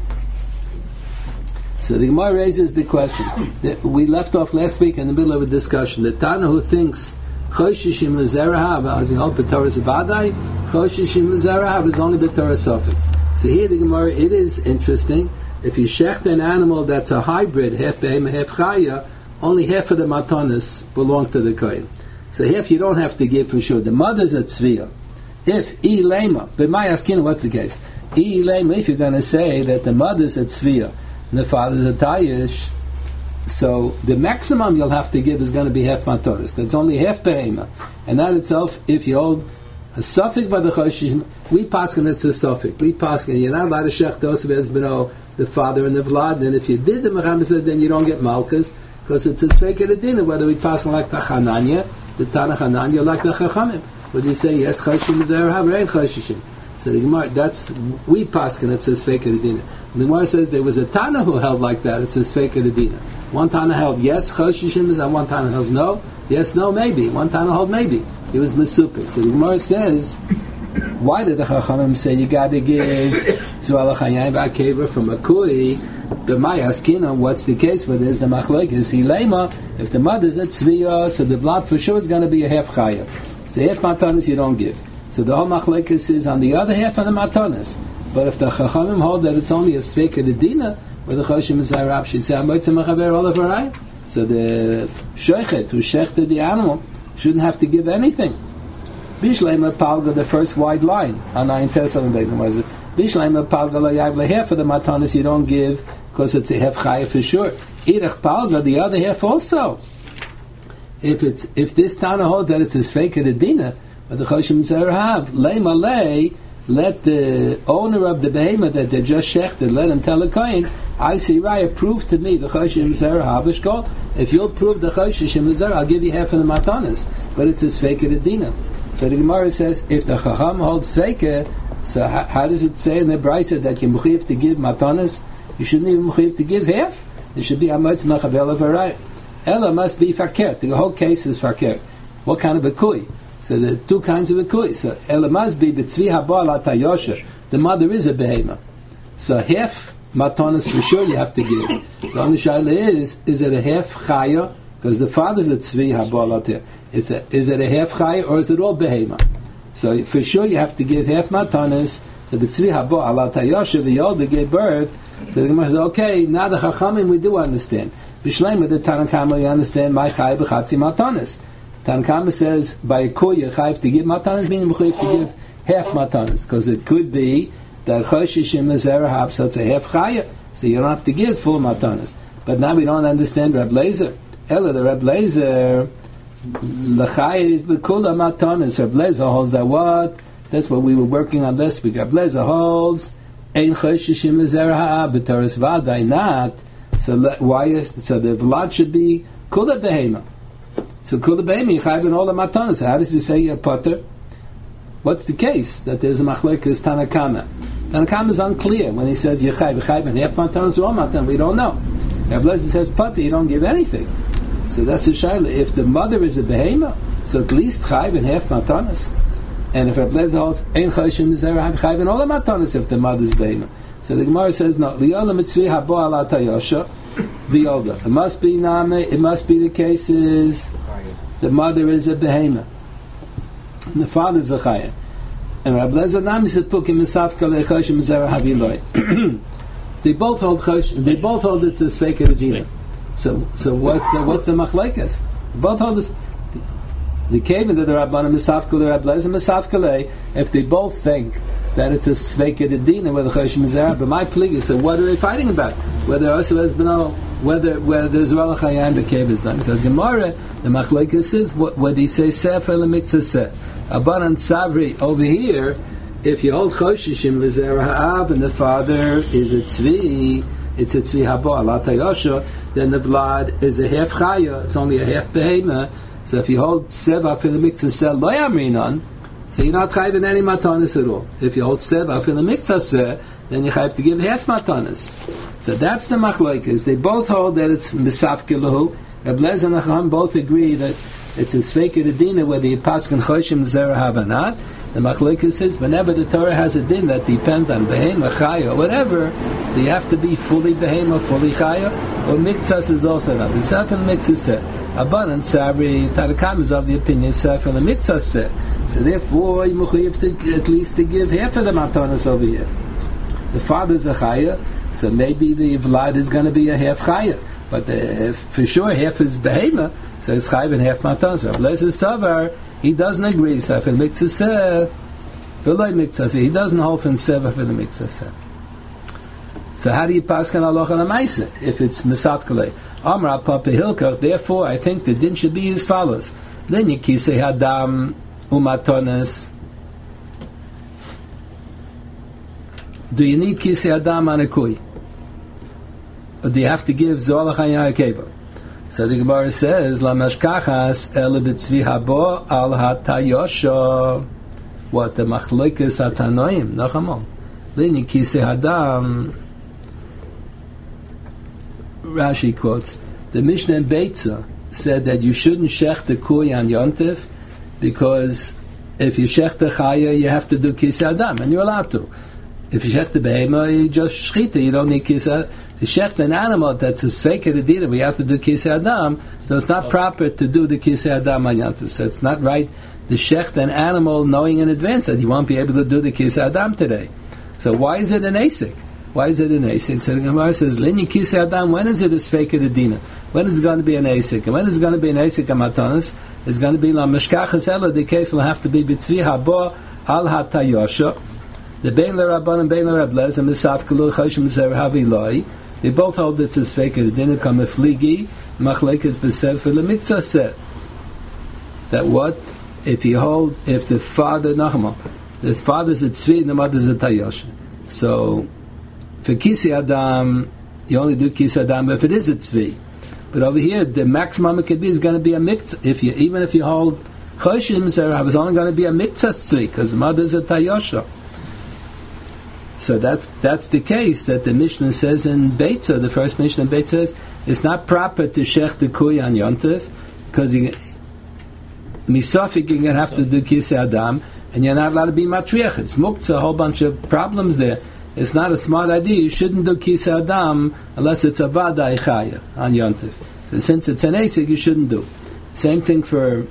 So the Gemara raises the question that we left off last week in the middle of a discussion. The Tana who thinks Choshishim L'Zerahav, as in hope the Torah is Vadai, Choshishim L'Zerahav is only the Torah Sofik. So here the Gemara, it is interesting. If you shecht an animal that's a hybrid, half behema, half chaya, only half of the matanas belong to the kohen. So half you don't have to give for sure. The mother's at tzviya. If I lema, but my asking, what's the case? I lema, if you're going to say that the mother's at tzviya, and the father's a tayish, so the maximum you'll have to give is going to be half matonis, because it's only half behema. And that itself, if you hold a suffix by the choshishim, we paskin it's a suffix. We paskin, you're not allowed to shech tosef as beno, the father and the vlad, and if you did the mechaber said, then you don't get malchus, because it's a sveka de dinner, whether we paskin like the chananya, the tana chananya, like the chachamim. Whether you say, yes, choshishim is there, have rain choshishim. So the Gemara, that's, we paskin, it says sveka de dinner. The Gemara says there was a Tana who held like that. It says Sveka L'Dina. One Tana held yes, Choshishim is, and one Tana held no. Yes, no, maybe. One Tana held maybe. He was Mesupik. So the Gemara says, why did the Chachamim say you got to give Zuala Chayayim Ba'Kever from a Kui? But my asking on what's the case with this, the Machlok is Hilema. If the mother's at Tzviya, so the blood for sure is going to be a half Chaya. So half Matanis you don't give. So the whole Machlok is on the other half of the Matanis. But if the Chachamim hold that it's only a Sveka L'Dina, where the Choshim is Arab, she'd say, Amoitza Mechaber Olav Harai. So the Shechet, who shechted the animal, shouldn't have to give anything. Bishleima Palga, the first wide line, on nine Tesavim Bezim, was it? Bishleima Palga Layav Lehalf of the Matanis you don't give, because it's a half Chaya for sure. Irach Palga, the other half also. If it's if this Tana holds that it's a Sveka L'Dina, but the Choshim is Arab, Leima Lei, let the owner of the behemoth that they just shechted, let him tell a kohen, I see Raya, prove to me the Choshim Zera Havish Kol. If you'll prove the Choshim Zera, I'll give you half of the matanas. But it's a Sveka L'Dina. So the Gemara says, if the Chacham holds Sveka, so how, how does it say in the Brisa that you mechiv to give matanas? You shouldn't even mechiv to give half. It should be Amatz Mechavel Avarai. Ella must be Fakir. The whole case is Fakir. What kind of a kui? So there are two kinds of a kui. So Ella must be B'tzvi Habal Atayosha. The mother is a behema. So half matanas for sure you have to give. The only shaila is, is it a half chaya? Because the father's a tzvi habal atayosha. Is it, is it a half chaya or is it all behema? So for sure you have to give half matanas. So B'tzvi Habal Atayosha, the older gave birth. So the Gemara says, okay, now the Chachamim we do understand. B'shleim the Tanna Kama you understand my chaya b'chatzi matanas. Tanna Kama says by a koy you have to give matanas, meaning you have to give half matanas, because it could be that choshishim is erahab, so it's a half chaya, so you don't have to give full matanas. But now we don't understand Reb Lezer. Ella the Reb Lezer l'chayiv b'kula matanas. Reb Lezer holds that what? That's what we were working on last week. Reb Lezer holds ein choshishim is erahab, but Toras Vadai not. So why is so the vlad should be kula behema. So kula behema chayiv in all the matanas. How does he say you're potter? what's the case that there's a machlekes Tanakama? Tanakama is unclear when he says Yechai v'chai and half matanas or all matanas. We don't know. Now, Blessed says Pati, you don't give anything. So that's the shaila. If the mother is a behema, so at least chayv and half matanas. And if Rabbi Lezer holds ein chayshim zera chayv and all the matanas if the mother is behema. So the Gemara says no. Liyola mitzvi habo ala tayosha v'yolda. It must be name. It must be the cases. The mother is a behema. And the father is a chayv. And Rabbi Lezer nami said pukim misafka lechayshim zera haviloi. They both hold chayshim. They both hold it's a sveka redina. So, so what? Uh, what's the machlekes? Both hold this. The cave into the Rabbanim Misafkale, the Rabbi Lezer Misafkale, if they both think that it's a Sveika Dedina, whether Chayshim is Arab, but my plea is, so what are they fighting about? Whether Osel has been all, whether whether Zerah Chayam the cave is done. So Gemara, the Machlekes is, what, whether he says Sefer Lemitzah Seh. Abanan Savri, over here, if you hold Choshishim Lezerah Ha'av, and the father is a Tzvi, it's a Tzvi Habo, Alat HaYosha, then the Vlad is a half Chaya, it's only a half Behema. So if you hold Seva for the Mitzvah Seh Lo Yamrinon, so you're not chayv in any matanis at all. If you hold Seva for the Mitzvah Seh, then you have to give half matanis. So that's the machlokes. They both hold that it's Misafke Lahu. Reb Lezer and Nachman both agree that it's a Sveika Dedina whether you paskin Choshim Zera Havanat. The machlokes says whenever the Torah has a din that depends on Behema, Chaya, or whatever, you have to be fully Behema, fully Chaya, or Miktzas is also enough. The Sefer Mitzvah Seh. Abundant Sabri Tarakam is of the opinion Sefer the Mitzvah Seh. So therefore you have to at least to give half of the matanas over here. The father's a Chaya, so maybe the Vlad is going to be a half Chaya. But the, for sure half is Behema, so it's Chaya and half matanas. Rabbi Lezer Savar, he doesn't agree Sefer the Mitzvah Seh. V'loi Mitzvah Seh. He doesn't hold from Sefer for the Mitzvah Seh. So how do you pass kan aloch on a ma'aseh if it's misafkale? Amra papa hilkach. Therefore, I think the din should be as follows: then you kisei hadam umatones. Do you need kisei hadam on a kui? Or do you have to give zoalach hayakeva? So the Gemara says la mashkachas el b'tzvi habo al hatayosha. What the machlokes hatanoim nachamon? Then you kisei hadam. Rashi quotes, the Mishnah in Beitza said that you shouldn't shech the kui on Yontif because if you shech the chaya, you have to do kisei adam, and you're allowed to. If you shech the behema, you just shchita, you don't need kisei adam. You shech an animal that's a sveika dedina, we have to do kisei adam, so it's not proper to do the kisei adam on Yontif. So it's not right to shech an animal knowing in advance that you won't be able to do the kisei adam today. So why is it an asik? Why is it an asik? So the Gemara says, Linyi kisei adam, when is it a sveika dedina? When is it going to be an asik? And when is it going to be an asik amatanas? It's going to be la meshkachas ela, the case will have to be b'tzvi habo al hatayosha. The bein l'rabban and bein l'rab lezer misaf kalu chayshim zer haviloi. They both hold it's a sveika dedina come ifligi machlekes b'sefer l'mitzvah seh. That what? If you hold, if the father, nachamah, the father's a tzvi and the mother's a tayosha. So, for kisei adam, you only do kisei adam if it is a tzvi. But over here, the maximum it could be is going to be a mitzvah. If you, even if you hold choshim zerav, it's only going to be a mitzvah tzvi because the mother is a tayosha. So that's that's the case that the Mishnah says in Beitza. The first Mishnah in Beitza says it's not proper to shech the kui on Yontif because you misafik you're going to have to do kisei adam and you're not allowed to be matriach. It's muktzah, a whole bunch of problems there. It's not a smart idea. You shouldn't do kisei adam unless it's a vadai chaya on Yontif. So since it's an asik, you shouldn't do. Same thing for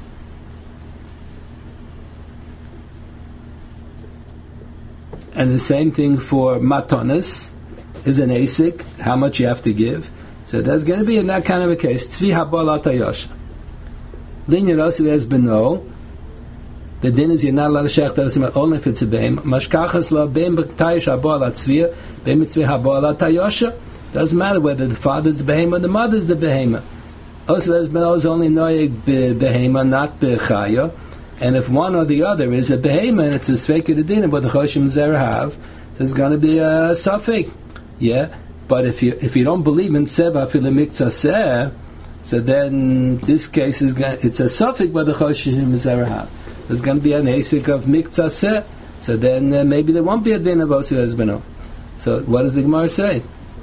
and the same thing for matonis is an asik. How much you have to give? So there's going to be in that kind of a case tzvi habo latayosha. Linya Rossi has been no. The din is you're not allowed to shech the only if it's a behem. Mashkachas la behem b'tayish habo ala tzviya, behem tzvi habo ala tayosha. Doesn't matter whether the father's the behem or the mother's the behem. Also, there's been always only noyeg behem, not bechaya. And if one or the other is a behem and it's a sveika the din, but the choshim zera have, there's going to be a suffix. Yeah, but if you if you don't believe in seva fil miktzah seh, so then this case is going, it's a suffix, but the choshim zera have. there's going to be an asik of miktsaseh. So then uh, maybe there won't be a din of osir ezbeno. So what does the Gemara say?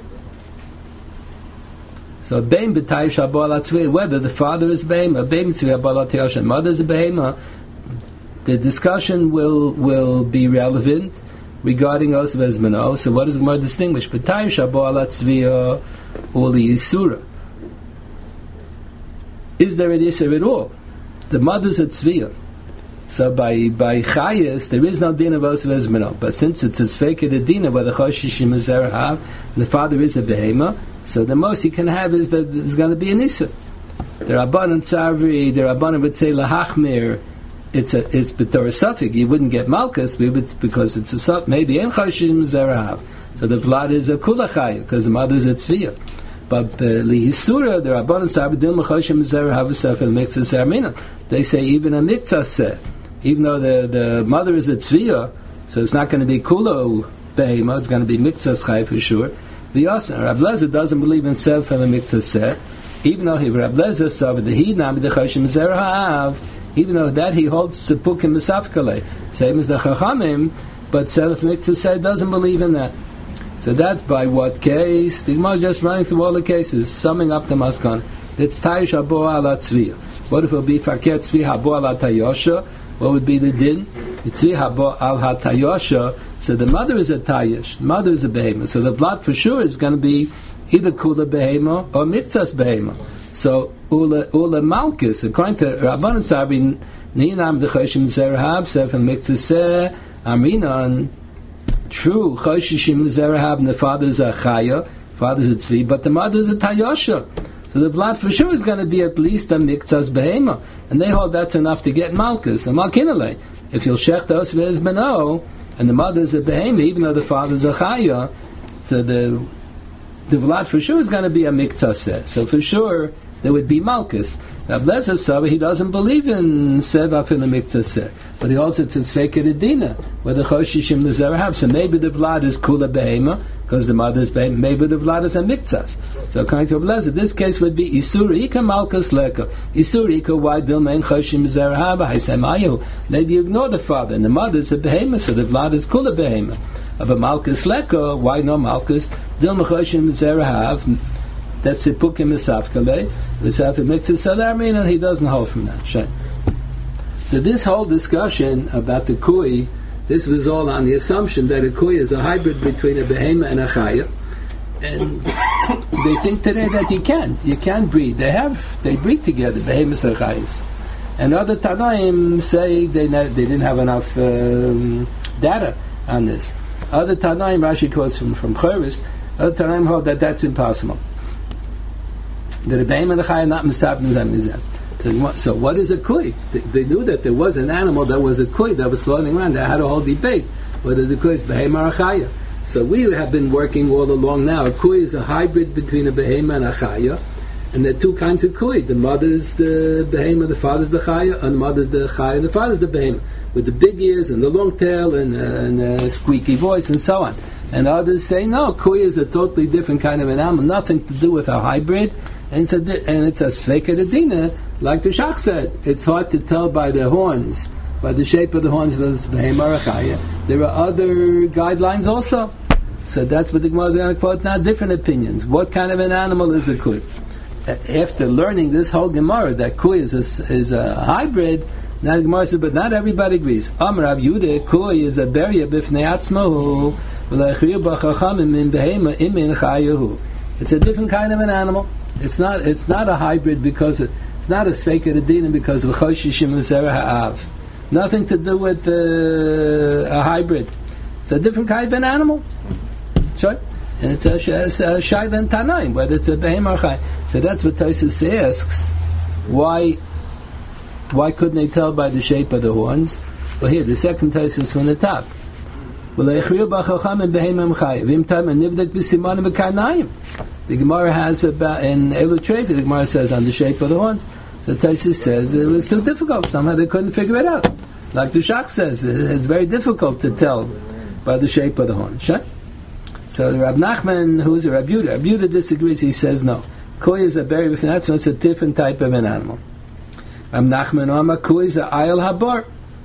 So beim b'tay shabal atzvi, whether the father is behema, beim tzvi abal atiyosha, mother is a behema, the discussion will will be relevant regarding osir ezbeno. So what does the Gemara distinguish? B'tay shabal atzvi uli yisura. Is there an isur at all? The mother's a tzviyah. So by by chayas there is no din of osir ezbeno. But since it's a tzveked dina where the choshishim is have, the father is a behema, so the most he can have is that there's going to be an isur. The Rabbanan Tzarvi, the Rabbanan would say lahachmir. It's a it's b'tor suffik. You wouldn't get malchus because it's a suffik. Maybe en choshishim have. So the vlad is a kulachaya because the mother is a tzviyah. But lihisura, the Rabbanan Tzarvi dil mechoshim zera have a sefel miktzah sermina. They say even a miktzah, even though the, the mother is a tzviyah, so it's not going to be kulo behema, it's going to be miktzah chay for sure. The Yasna, Rab Lezer doesn't believe in sefel and miktzah, even though he Rab Lezer saw the hinam the choshim zera have, even though that he holds sepukim misafkale, same as the chachamim, but sefel miktzah doesn't believe in that. So that's by what case? The Gemara is just running through all the cases, summing up the maskan. It's tayish habo ala tzviyah. What if it would be fakir tzvi habo ala tayosha? What would be the din? Tzvi habo al ha tayosha. So the mother is a tayish, the mother is a behema. So the vlad for sure is going to be either kula behema or miktzas behema. So ula ula malchus, according to Rabbanan Tzarvi, ninam dechoshim zerahab sef and miktzas aminan. True, choshishim zerahab, and the father is a chaya, father is a tzvi, but the mother is a tayosha. So the vlad for sure is going to be at least a miktzas behema, and they hold that's enough to get malchus. And malkinale, if you'll shech the osir ezbeno, and the mother is a behema, even though the father is a chaya, so the the vlad for sure is going to be a miktzas. So for sure there would be malchus. Now Blezer Sava, he doesn't believe in seva in the miktzah, but he also it's a sveked dina where the choshishim the have. So maybe the vlad is kula behema because the mother is behema. Maybe the vlad is a miktzah. So according to Blezer, this case would be isurika malchus leka. Isurika why dilmain choshim zerahav haisemayu. Maybe you ignore the father and the mother is a behema, so the vlad is kula behema. Of a malchus leka, why no malchus? Dilma choshim zerahav. That's the pukim misafkale. Misaf miktzah sadarmin, and he doesn't hold from that. Shame. So this whole discussion about the kui, this was all on the assumption that a kui is a hybrid between a behema and a chaya, and they think today that you can, you can breed. They have, they breed together, behemas and chayas. And other Tanaim say they ne- they didn't have enough um, data on this. Other Tanaim, Rashi quotes from from Choris. Other Tanaim hold that that's impossible. The Rebbeim and the Chai are not mistabim zem. So, so what is a kui? They, they knew that there was an animal that was a kui that was floating around. They had a whole debate whether the kui is behema or chaya. So we have been working all along now. A kui is a hybrid between a behema and a chaya, and there are two kinds of kui. The mother is the behema, the father is the chaya, and the mother is the chaya, and the father is the behema, with the big ears and the long tail and, uh, and a squeaky voice and so on. And others say no, kui is a totally different kind of an animal, nothing to do with a hybrid. And it's a, and it's a sveka dedina, like the Shach said. It's hard to tell by the horns, by the shape of the horns, whether it's behema or chaya. There are other guidelines also. So that's what the Gemara is going to quote now, different opinions. What kind of an animal is a kui? After learning this whole Gemara, that kui is a, is a hybrid, now the Gemara says, but not everybody agrees. Amar Rav Yehuda, kui is a beria b'fnei atzmahu, v'leichriyu b'chachamim min behema imin chayahu. It's a different kind of an animal. It's not. It's not a hybrid because it, it's not a sveika dedina because of choshishim zera ha'av. Nothing to do with uh, a hybrid. It's a different kind of an animal. Sure. And it's a, a shayla and tanaim, whether it's a behema or chay. So that's what Tosfos asks. Why? Why couldn't they tell by the shape of the horns? Well, here the second Tosfos from the top. The Gemara has about in Elu Trefi, the Gemara says on the shape of the horns. So Tosfos says it was too difficult. Somehow they couldn't figure it out. Like the Shach says, it's very difficult to tell by the shape of the horn. Sure? So the Rab Nachman, who's a Rab Yehuda, Rab Yehuda disagrees. He says no. Koi is a berry b'fnei atzmo. It's a different type of an animal. Rab Nachman Amar Koi is a ayel habar.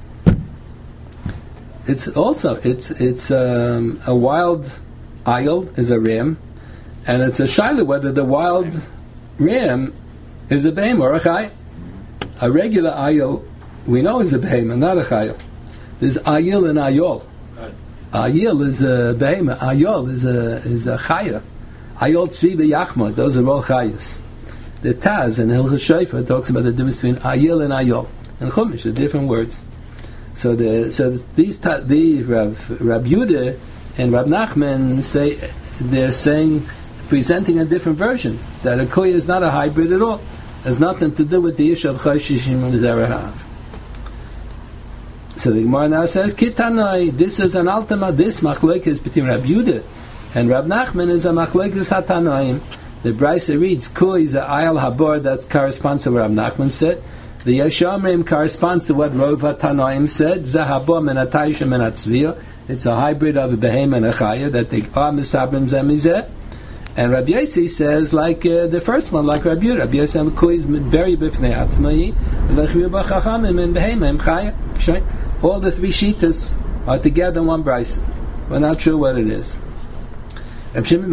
It's also it's it's um, a wild ayil is a ram, and it's a shaila whether the wild ram is a behem or a chay. A regular ayil we know is a behem, not a chay. There's ayil and ayol. Ayil is a behem. Ayol is a is a chaya. Ayol tzvi v'yachma. Those are all chayas. The Taz and Hilchos Shofar talks about the difference between ayil and ayol. And Chumash, the different words. So the so these ta, the Rav Rab Yehuda and Rab Nachman say they're saying presenting a different version that a koya is not a hybrid at all. It has nothing to do with the issue of Chayshishim and Zerahav. So the Gemara now says Kitanai. This is an ultima. This machlekes between Rab Yehuda and Rab Nachman is a machlekes hatanoim. The Brisa reads, Ku is a ayal habor that corresponds to what Rav Nachman said. The Yeshamrim corresponds to what Rov HaTanoim said, Zahabor men HaTaisha men HaTzviyah. It's a hybrid of a behem and a chaya that they are misabrim zemizeh. And Rabbi Yossi says, like uh, the first one, like Rabbi Yehuda, Rabbi Yossi Ku is very b'fnei atzmai, v'lechriu b'chachamim and behem and chaya. All the three shitas are together in one Brisa. We're not sure what it is. There's no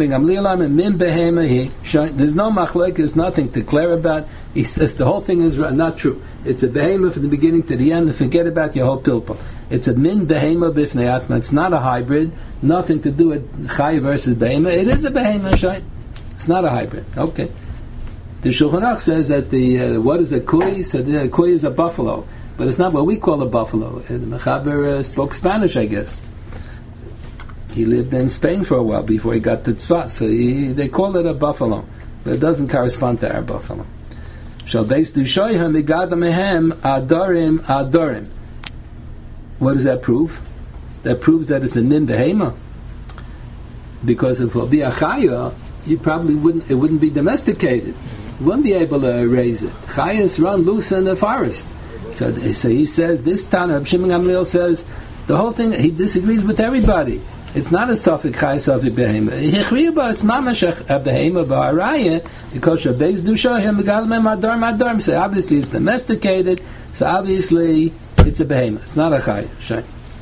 machlek, there's nothing to declare about. He says the whole thing is not true. It's a behema from the beginning to the end, and forget about your whole pilpul. It's a min behema b'fnei atma. It's not a hybrid, nothing to do with chay versus behema. It is a behema, shayt. It's not a hybrid. Okay. The Shulchan Aruch says that the uh, what is a kuy? So the kuy is a buffalo, but it's not what we call a buffalo. The Mechaber uh, spoke Spanish, I guess. He lived in Spain for a while before he got to Tzfat, so he, they call it a buffalo, but it doesn't correspond to our buffalo. Shall beis dushoyhem igada mehem adorim adorim. What does that prove? That proves that it's a min behema. Because if it would be a chaya, you probably wouldn't. It wouldn't be domesticated. You wouldn't be able to raise it. Chayas run loose in the forest. So, so he says this Tana, Reb Shimon Gamliel says the whole thing. He disagrees with everybody. It's not a Safik Chai Safik Behema. Hichriba, it's Mamash a Behema Ba'araya, because Shabbos Dushohim, Megalmem Adar Madar. So obviously it's domesticated, so obviously it's a Behema. It's not a Chai. Shay.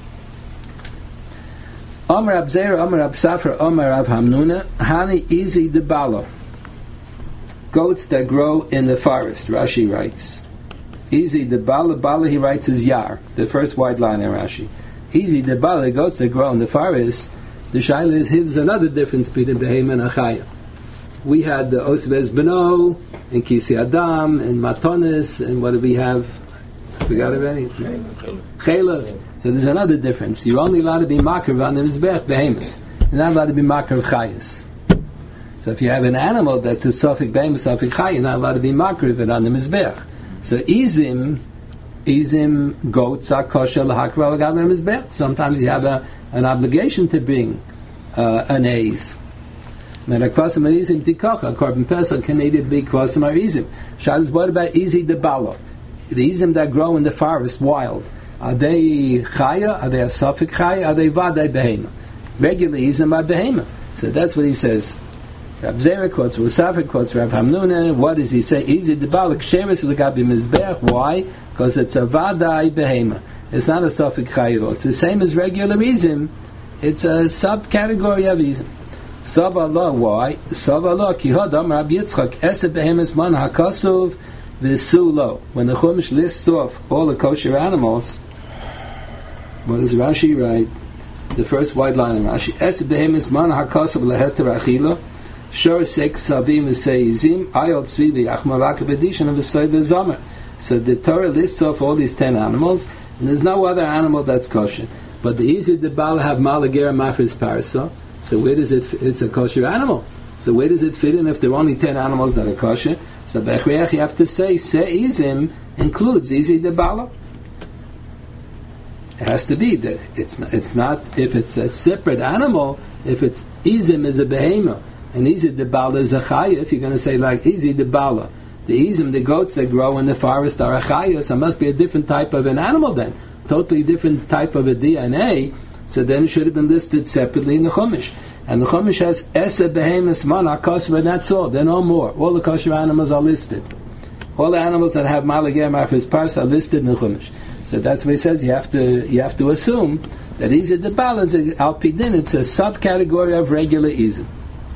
Omer Abzera, Omer Absafra, Omer Av Hamnuna, Hani Izi de Balo. Goats that grow in the forest, Rashi writes. Izi de Bala, Bala he writes is Yar, the first white line in Rashi. Easy, the bala goats that grow in the forest. The shaila is here's another difference between behem and achaya. We had the osvez beno and kisi adam and matonis and what do we have? I forgot of any. Chaylev. So there's another difference. You're only allowed to be makar on the mizbech behemis. You're not allowed to be makar of chayas. So if you have an animal that's a sofik behem, sofik chay, you're not allowed to be makar of it on the mizbech. So izim. Izim goats are kosher lahakra l'gad mezbech. Sometimes you have a, an obligation to bring uh, an aiz. Menakvasim izim tikocha korban pesach can eat it be kvasim or izim. Shalos, what about izi de balo? The izim that grow in the forest wild, are they chaya? Are they a suffix chaya? Are they vadei behema? Regular izim are behema. So that's what he says. Rab Zera quotes, Rusafir quotes Rav Hamnuna. What does he say? Izi de balo ksheres l'gabi mizbech. Why? Because it's a vadai behema. It's not a suffix chayro. It's the same as regular izim. It's a subcategory of izim. Sav Allah, why? Sav Allah, ki hodam Rab Yitzchak, ese behemes man hakasuv v'sulo. When the Chumash lists off all the kosher animals, what does Rashi write? The first white line in Rashi. Ese behemes man hakasuv leheter achila, shor sek savim v'seizim, ayot tzvi v'yachma v'akabedishan v'soy v'zomer. So the Torah lists off all these ten animals, and there's no other animal that's kosher. But the easy the Baal have malagera mafris parasa. So where does it fit? It's a kosher animal. So where does it fit in if there are only ten animals that are kosher? So bechriach you have to say seizim includes easy the Baal. It has to be that it's not, it's not if it's a separate animal. If it's izim is a behema and easy the Baal is a chaya. If you're going to say like easy the Baal. The izim, the goats that grow in the forest are a chayos, so it must be a different type of an animal then. Totally different type of a D N A, so then it should have been listed separately in the Chumash. And the Chumash has Esa Behemus Mana Kosher, and that's all. There are no more. All the kosher animals are listed. All the animals that have Malagir Mafris Pars are listed in the Chumash. So that's why he says you have to you have to assume that Izid the Bala is a, al pidin. It's a subcategory of regular Izid.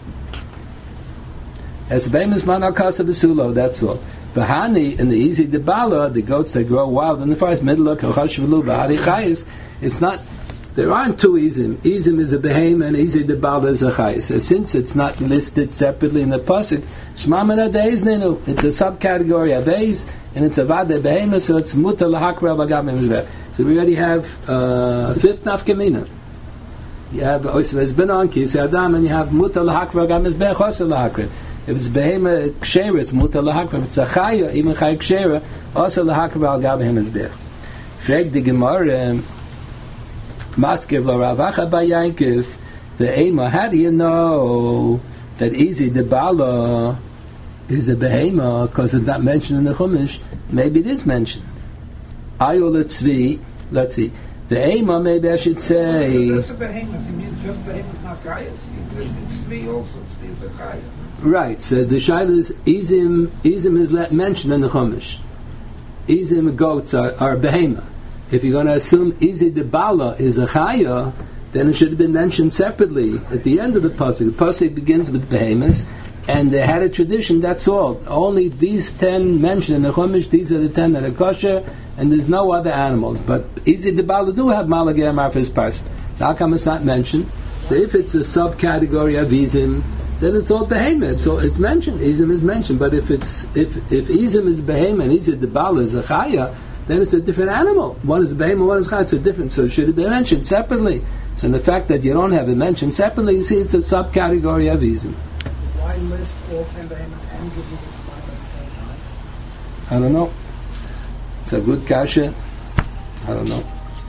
As famous man al kasa v'sulo. That's all. Bahani in the Izid the Bala, the goats that grow wild in the forest, middle of kachash v'lu bahari chayis. It's not. There aren't two Izim. Izim is a behem and Izid the Bala is a chayis. So since it's not listed separately in the pasuk, Shema Mena De'iznenu. It's a subcategory of Eiz, and it's a vade behem, so it's muta lahakra b'gam mizbech. So we already have uh, fifth nafkamina. You have oisves benon kis adam, and you have muta lahakra b'gam mizbech osa lahakra. If it's behema kshera, it's muta lahakra. If it's a chaya, even chaya kshera, osa lahakra b'gam mizbech. Frag the Gemara. Maskev la Ravacha Bayankiv, the Ema. How do you know that Izid the Bala is a behema because it's not mentioned in the Chumash? Maybe it is mentioned. Ayol Tzvi. Let's see. The Ema. Maybe I should say. That's a behemoth. He means just behemoth, not gayas. He listed Tzvi also. Tzvi is a chaya. Right. So the shaila is Izim. Izim is let mentioned in the Chumash. Izim goats are, are behema. If you're going to assume Izid the Bala is a chaya, then it should have been mentioned separately at the end of the pasuk. The pasuk begins with behemoths, and they had a tradition. That's all. Only these ten mentioned in the Chumash. These are the ten that are kosher, and there's no other animals. But Izid the Bala do have malagei amar for his person. So how come it's not mentioned? So if it's a subcategory of Izim, then it's all behemoth. So it's mentioned. Izim is mentioned. But if it's if if Izim is behemoth and Izid the Bala is a chaya, then it's a different animal. One is a behemoth, one is chai. It's a different. So it should have been mentioned separately. So in the fact that you don't have it mentioned separately, you see it's a subcategory of Izim. Why list all ten behemoths and give you the spine at the same time? I don't know. It's a good kasha. I don't know.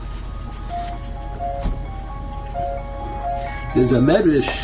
There's a medrash.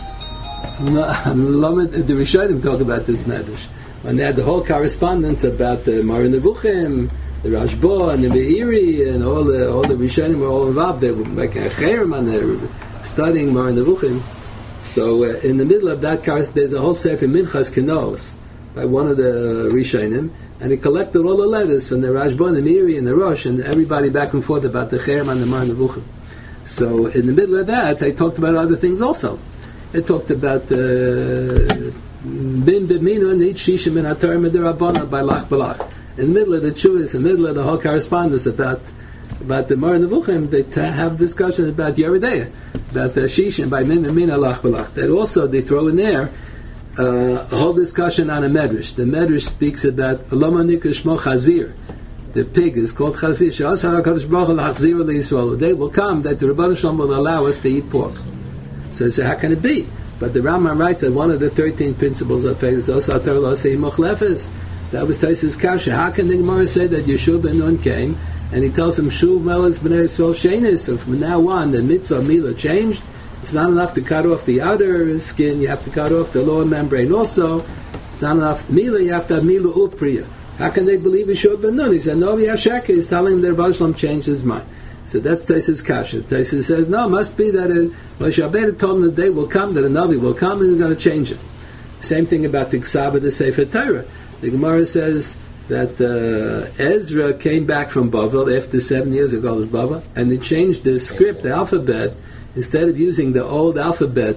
The Rishonim talk about this medrash. When they had the whole correspondence about the Mara Nevuchim, the Rashba and the Meiri, and all the all the Rishonim were all involved. They were making a cherem and they were studying Mara Nevuchim. So uh, in the middle of that correspondence, there's a whole sefer Minchas Kenos by one of the Rishonim, and he collected all the letters from the Rashba and the Meiri and the Rosh, and everybody back and forth about the cherem and the Mara Nevuchim. So in the middle of that, they talked about other things also. They talked about the Bin Bimino and each Shishim and Atar Medirabana by Lach Balach. In the middle of the Chuvas, in the middle of the whole correspondence about about the Mara Nevuchim, they t- have discussions about Yeridea, about the Shishim by Min Bimino Lach Balach. That also they throw in there uh, a whole discussion on a medrash. The medrash speaks about Lama Nikra Shmo Chazir. The pig is called Chazir. She'asar HaKadosh Baruch Hu L'Chazir L'Yisrael. The day will come that the Rebbeinu Shalom will allow us to eat pork. So they say, how can it be? But the Rambam writes that one of the thirteen principles of faith is also Atar Lo Sei Mochlefes. That was Taisus Kasha. How can the Gemara say that Yeshua ben Nun came and he tells him Shuv Melas B'nei Yisrael Shenis? So from now on, the mitzvah Mila changed. It's not enough to cut off the outer skin; you have to cut off the lower membrane also. It's not enough Mila; you have to have Mila Upriya. How can they believe Yeshua ben Nun? He said, "No, Yashaka is telling them that Rebbeinu Shalom changed his mind." So that's Taisus Kasha. Taisus says, "No, it must be that Moshe Rabbeinu told him the day will come that a Navi will come and he's going to change it." Same thing about the Ksab of the Sefer Torah. The Gemara says that uh, Ezra came back from Bavel after seven years ago, it was Bavel, and they changed the script, the alphabet, instead of using the old alphabet,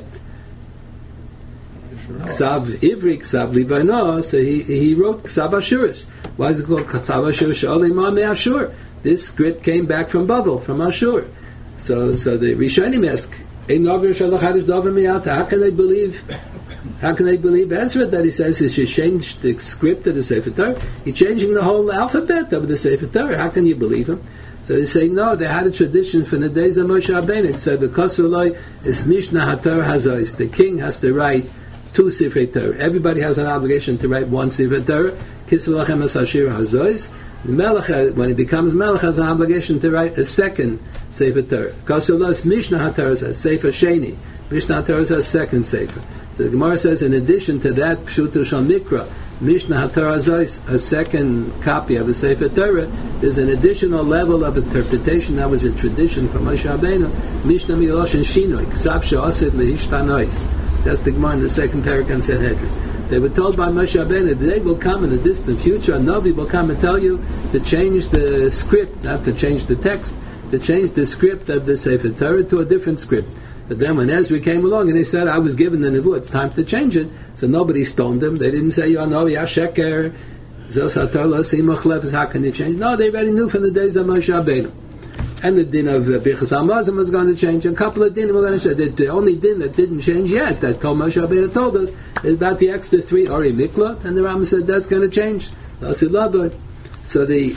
Ksav Ivri, Ksav Livano, so he, he wrote Ksav Ashuris. Why is it called Ksav Ashuris? Sha'olim Ashur. This script came back from Bavel, from Ashur. So, so the Rishonim ask, how can they believe? How can they believe Ezra that he says he should change the script of the Sefer Torah? He's changing the whole alphabet of the Sefer Torah. How can you believe him? So they say, no, they had a tradition from the days of Moshe Rabbeinu. It said, the Kosuloi is Mishnah HaTorah Hazois. The king has to write two Sefer Torah. Everybody has an obligation to write one Sefer Torah. Kisvu Lachem Es Hashir Hazois. The Melech, when he becomes Melech, has an obligation to write a second Sefer Torah. Kosuloi is Mishnah HaTorah, Sefer Sheni. Mishnah HaTorah is a second Sefer. So the Gemara says, in addition to that, Pshuto Shal Mikra, Mishnah HaTorah Zois, a second copy of the Sefer Torah, is an additional level of interpretation that was a tradition from Moshe Rabbeinu, Mishnah Milosh and Shinoi, Ksav She'osid Le'ishtanois. That's the Gemara in the second parak on Sanhedrin. They were told by Moshe Rabbeinu, the day will come in the distant future, a Navi will come and tell you to change the script, not to change the text, to change the script of the Sefer Torah to a different script. But then when Ezra came along and he said, I was given the Nevuah, it's time to change it, so nobody stoned him. They didn't say, Yo, no, Yasheker, how can you change? No, they already knew from the days of Moshe Rabbeinu. And the din of Birchas Hamazon was going to change. A couple of din were going to change. The, the only din that didn't change yet, that told Moshe Rabbeinu told us, is about the extra three Ori Miklot, and the Rambam said that's going to change. So the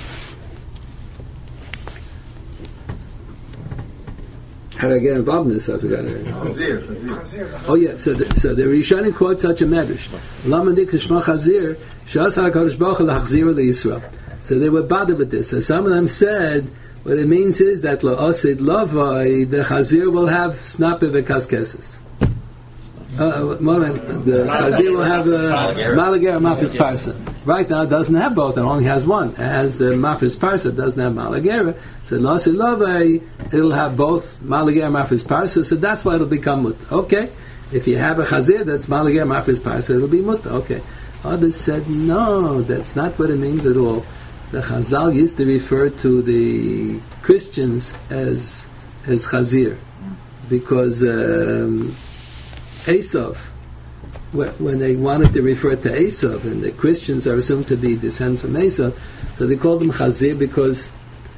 how do I get involved in this? I forgot it. Oh yeah, so the, so the Rishonim quote such a medrash. Lamadik Shma Chazir Shas HaKadosh Baruch Hu Lachzir LeYisrael. So they were bothered with this. So some of them said what it means is that La'osid Lavai, the Chazir will have Snape V'Kaskeses. Uh, the Chazir will have the Malager and Mafis Parsa. Right now it doesn't have both, it only has one. It has the Mafis Parsa, it doesn't have Malagera. So La'osid Lavai, it'll have both Malager and Mafis Parsa, so that's why it'll become Mut. Okay. If you have a Chazir that's Malager and Mafis Parsa, it'll be Mut. Okay. Others said, no, that's not what it means at all. The Chazal used to refer to the Christians as as Chazir, because um, Esav, when they wanted to refer to Esav, and the Christians are assumed to be descendants from Esav, so they called them Chazir because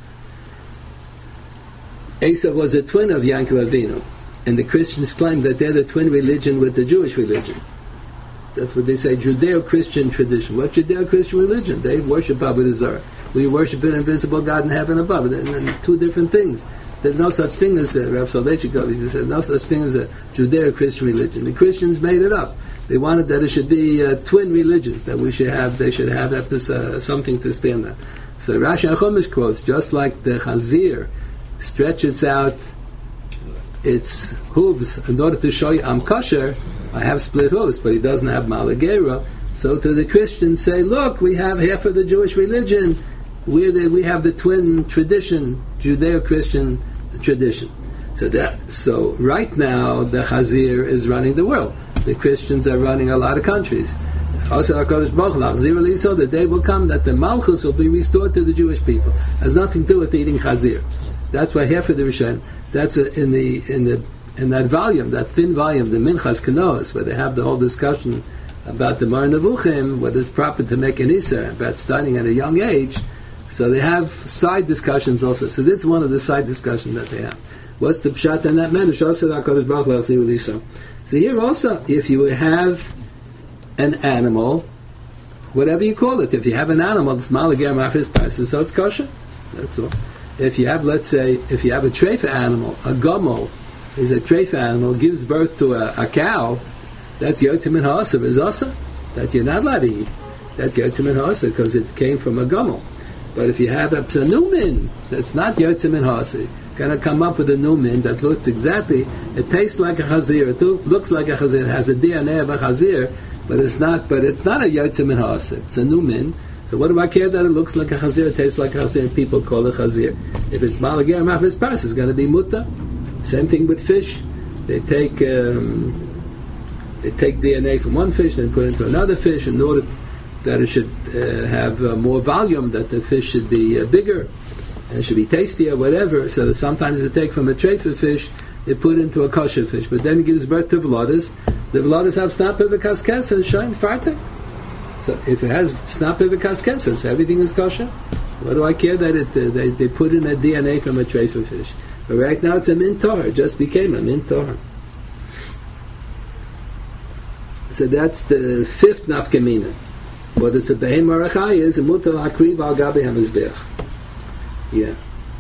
Esav was a twin of Yaakov Avinu, and the Christians claim that they're the twin religion with the Jewish religion. That's what they say, Judeo-Christian tradition. What's Judeo-Christian religion? They worship Avodah Zarah. We worship an invisible God in heaven above. And, and two different things. There's no such thing as a, Rav Soloveitchik always said, no such thing as a Judeo-Christian religion. The Christians made it up. They wanted that it should be uh, twin religions, that we should have, they should have that as, uh, something to stand on. So Rashi HaChumash quotes, just like the Chazir stretches out its hooves in order to show you I'm kosher, I have split hooves, but he doesn't have Malagera. So to the Christians say, look, we have half of the Jewish religion, we're the, we have the twin tradition, Judeo-Christian tradition. So that, so right now the Chazir is running the world. The Christians are running a lot of countries. Also, HaKadosh Baruch Hu, Chazir, the day will come that the Malchus will be restored to the Jewish people. It has nothing to do with eating Chazir. That's why half of the Rishonim, that's a, in the in the in that volume, that thin volume, the Minchas Kenoas, where they have the whole discussion about the Mar Nevuchim, what is proper to make an Isser, about starting at a young age. So they have side discussions also. So this is one of the side discussions that they have. What's the pshat in that matter? So here also, if you have an animal, whatever you call it, if you have an animal, it's Malager Mafis Parsa, so it's kosher. That's all. If you have, let's say, if you have a treifa animal, a gomel is a treifa animal, gives birth to a, a cow, that's Yotzim and Ha'asav, is also that you're not allowed to eat. That's Yotzim and Ha'asav because it came from a gomel. But if you have a psanumin, that's not Yotzim and Ha'asav. Going to come up with a numin that looks exactly, it tastes like a chazir, it looks like a chazir, it has the D N A of a chazir, but it's not, but it's not a Yotzim and Ha'asav. It's a numin. So what do I care that it looks like a chazir, it tastes like a chazir, and people call it chazir? If it's Malager Mafis Parsa, it's going to be muta. Same thing with fish. They take um, they take D N A from one fish and put it into another fish in order that it should uh, have uh, more volume, that the fish should be uh, bigger, and it should be tastier, whatever. So that sometimes they take from a treifa fish, they put into a kosher fish. But then it gives birth to v'lodas. The v'lodas have snap of a kaskes and shine fartek. So if it has snap of a kaskes, so everything is kosher. What do I care that it uh, they, they put in a D N A from a treifa fish? But right now it's a mintor. It just became a mintor. So that's the fifth nafkamina. What is the behem marachai is a mutar akriv al gabi hamizbeach. Yeah.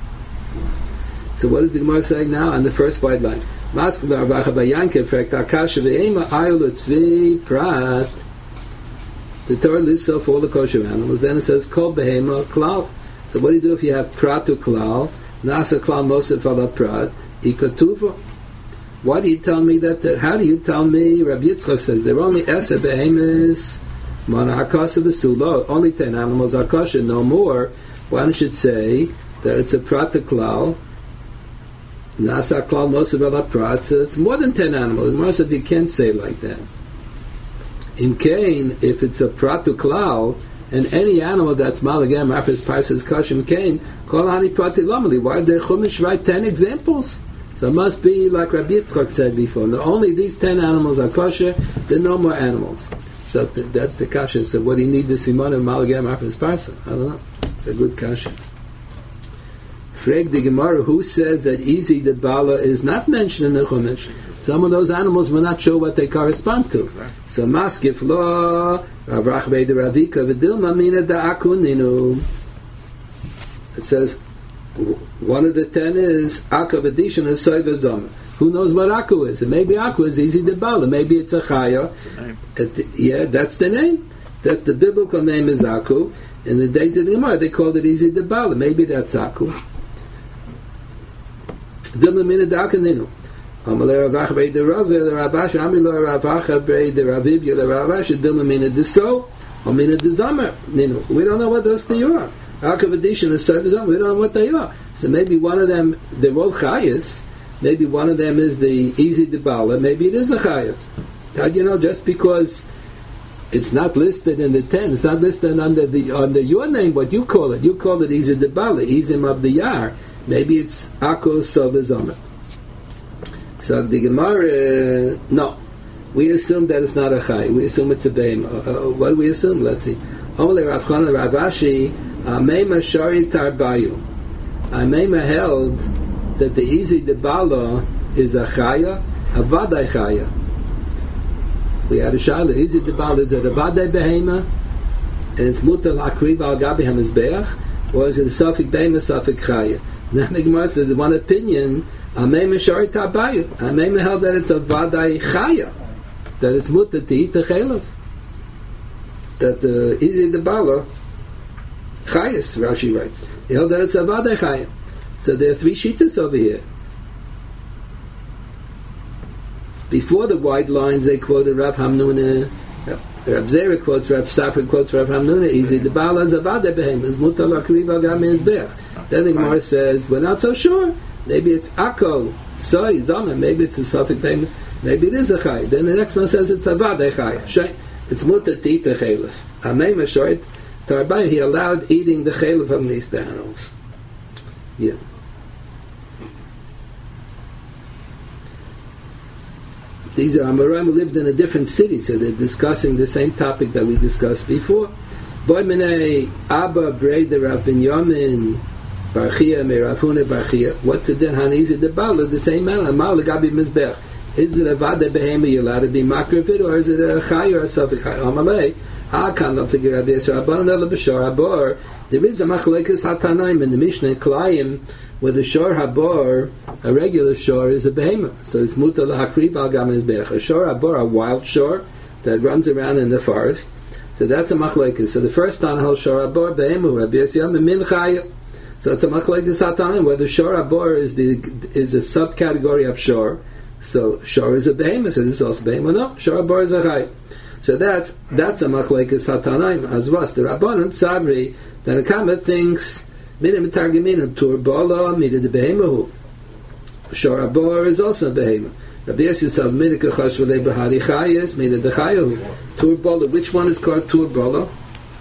So what is the Gemara saying now on the first white line? Maskul Arbacha Bayankev frekt akasha ve'ema ayul tzvi prat. The Torah lists off all the kosher animals. Then it says kol behema klal. So what do you do if you have prat to klal? Nasa klal mosef ala prat ikatuva. Why do you tell me that? The, how do you tell me? Rabbi Yitzchak says there are only esa behemis, mana akasa v'sulo. Only ten animals are kosher, no more. One should say that it's a prat to klal. Nasa klal mosef ala prat. So it's more than ten animals. The Gemara says you can't say like that. In Cain, if it's a pratu klal, and any animal that's malagam, rafis, parses, kashim, Cain, kol hani prati lamali. Why did the Chumash write ten examples? So it must be like Rabbi Yitzchak said before. No, only these ten animals are kosher. There are no more animals. So th- that's the kasha. So what do you need the simon of malagam, rafis, parsa? I don't know. It's a good kasha. Freg the Gemara, who says that easy the bala is not mentioned in the Chumash? Some of those animals we're not sure what they correspond to. So maskif lo Rav Rachbei de Ravika v'dilma mina da akuninu. It says one of the ten is Akka v'dishan and soy v'zom. Who knows what Aku is? And maybe Aku is easy the bala. Maybe it's a chaya. It, yeah, that's the name. That's the biblical name is Aku. In the days of the Gemara, they called it easy the bala. Maybe that's Aku. Dilma mina da akuninu. Amalei Rav Achbei de Rav the Rabash Amilei Rav Achbei de Ravivya the Ravash Dilma mina de so or mina de Zamer. We don't know what those two are. Akavadishan and Sarvazam, we don't know what they are. So maybe one of them, they're all chayas. Maybe one of them is the easy debala. Maybe it is a chayah. How do you know? Just because it's not listed in the ten, it's not listed under the under your name, what you call it. You call it easy debala, izim of the yar. Maybe it's Akos Sarvazam. So the Gemara, no. We assume that it's not a chay. We assume it's a beim. Uh, uh, what do we assume? Let's see. Omele Rav Chana Rav Ashi, Ameima Shari Tarbayu. Ameima held that the easy debala is a chaya, a vadai chaya. We had a shala. Easy debala is it a vadai behema, and it's mutar lakriv al gabi hamizbeach, or is it a safik behema, safik chaya? Now the Gemara says there's one opinion. Ameima Shari Tarbayu. Ameima held that it's a vadai chaya, that it's mutar to eat the chelav. That the uh, easy the bala chayas, Rashi writes. He held that it's a vadai chaya. So there are three shittas over here. Before the white lines, they quoted Rav Hamnuna. Rav Zera quotes Rav Safra quotes Rav Hamnuna. Easy the bala is a vadai behem. Is mutar lakriva gam mizbeach. Then the Gemara says we're not so sure. Maybe it's akol, soy, zama. Maybe it's a safik behem. Maybe it is a chay. Then the next one says it's a vadai chaya. It's mutar to eat the chelef. Ameima short tarbai. He allowed eating the chelef of these animals. Yeah. These are Amoraim who lived in a different city, so they're discussing the same topic that we discussed before. Boy minei Abba Breda Rav Binyamin Barchia Me Rav Huna Barchia. What's the din? Hanizi the Bala, the same man. Amal Gabi Mizbech. Is it a vada behema you're allowed to be makar of it, or is it a chay or a safik chay? Amalei, I can't figure out this. Rabbanan el b'shor habor. There is a machlekes hatanaim in the Mishnah Klayim, where the shor habor, a regular shor, is a behema. So it's mutar lahakriv al gam mizbeach. A shor habor, a wild shor that runs around in the forest. So that's a machlekes. So the first time hal shor habor behema Rabbi Yossi min chaya. So it's a machlekes hatanaim where the shor habor is the is a subcategory of shor. So shor is a behemoth, so this is also behemoth. No, shor bar is a chay. So that's that's a machlekes hatanaim as was the Rabbanan Sabri that a Kama thinks minim targemin tur bala mida the behemoth. Shor bar is also a behemoth. Rabbi Yossi said minika chash v'lei behari chayes mida the chayahu tur bala. Which one is called tur bala?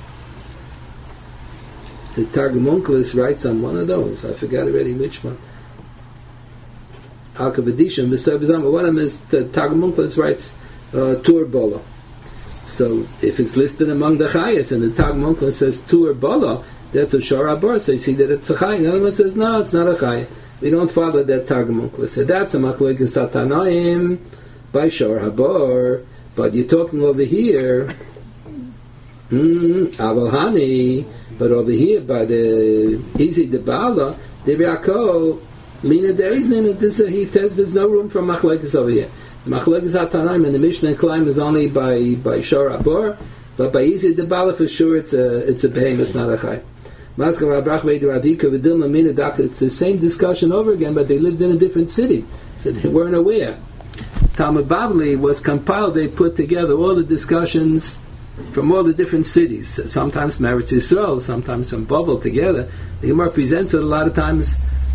The Targum Onkelos writes on one of those. I forgot already which one. Al-Kavadishim, the one of them is the Targum Onkelos writes uh, Tur Bola. So if it's listed among the Chayas and the Targum Onkelos says Tur Bola, that's a Shor HaBor, so you see that it's a Chay. Another one says, no, it's not a Chay. We don't follow that Targum Onkelos. So that's a Machlokes Hatanaim by Shor HaBor, but you're talking over here, mm, Avalhani, but over here by the Easy the Bala, the Re'akol, Mina there is no, this, he says there's no room for machlekes over here. The machlekes hatanaim and the Mishnah Klaim is only by by Shor HaBor, but by Easy the Bala for sure it's a it's a behemoth, not a chay. It's the same discussion over again, but they lived in a different city, so they weren't aware. Talmud Bavli was compiled. They put together all the discussions from all the different cities. Sometimes Meretz Yisrael, sometimes from Bavel together. The Gemara presents it a lot of times.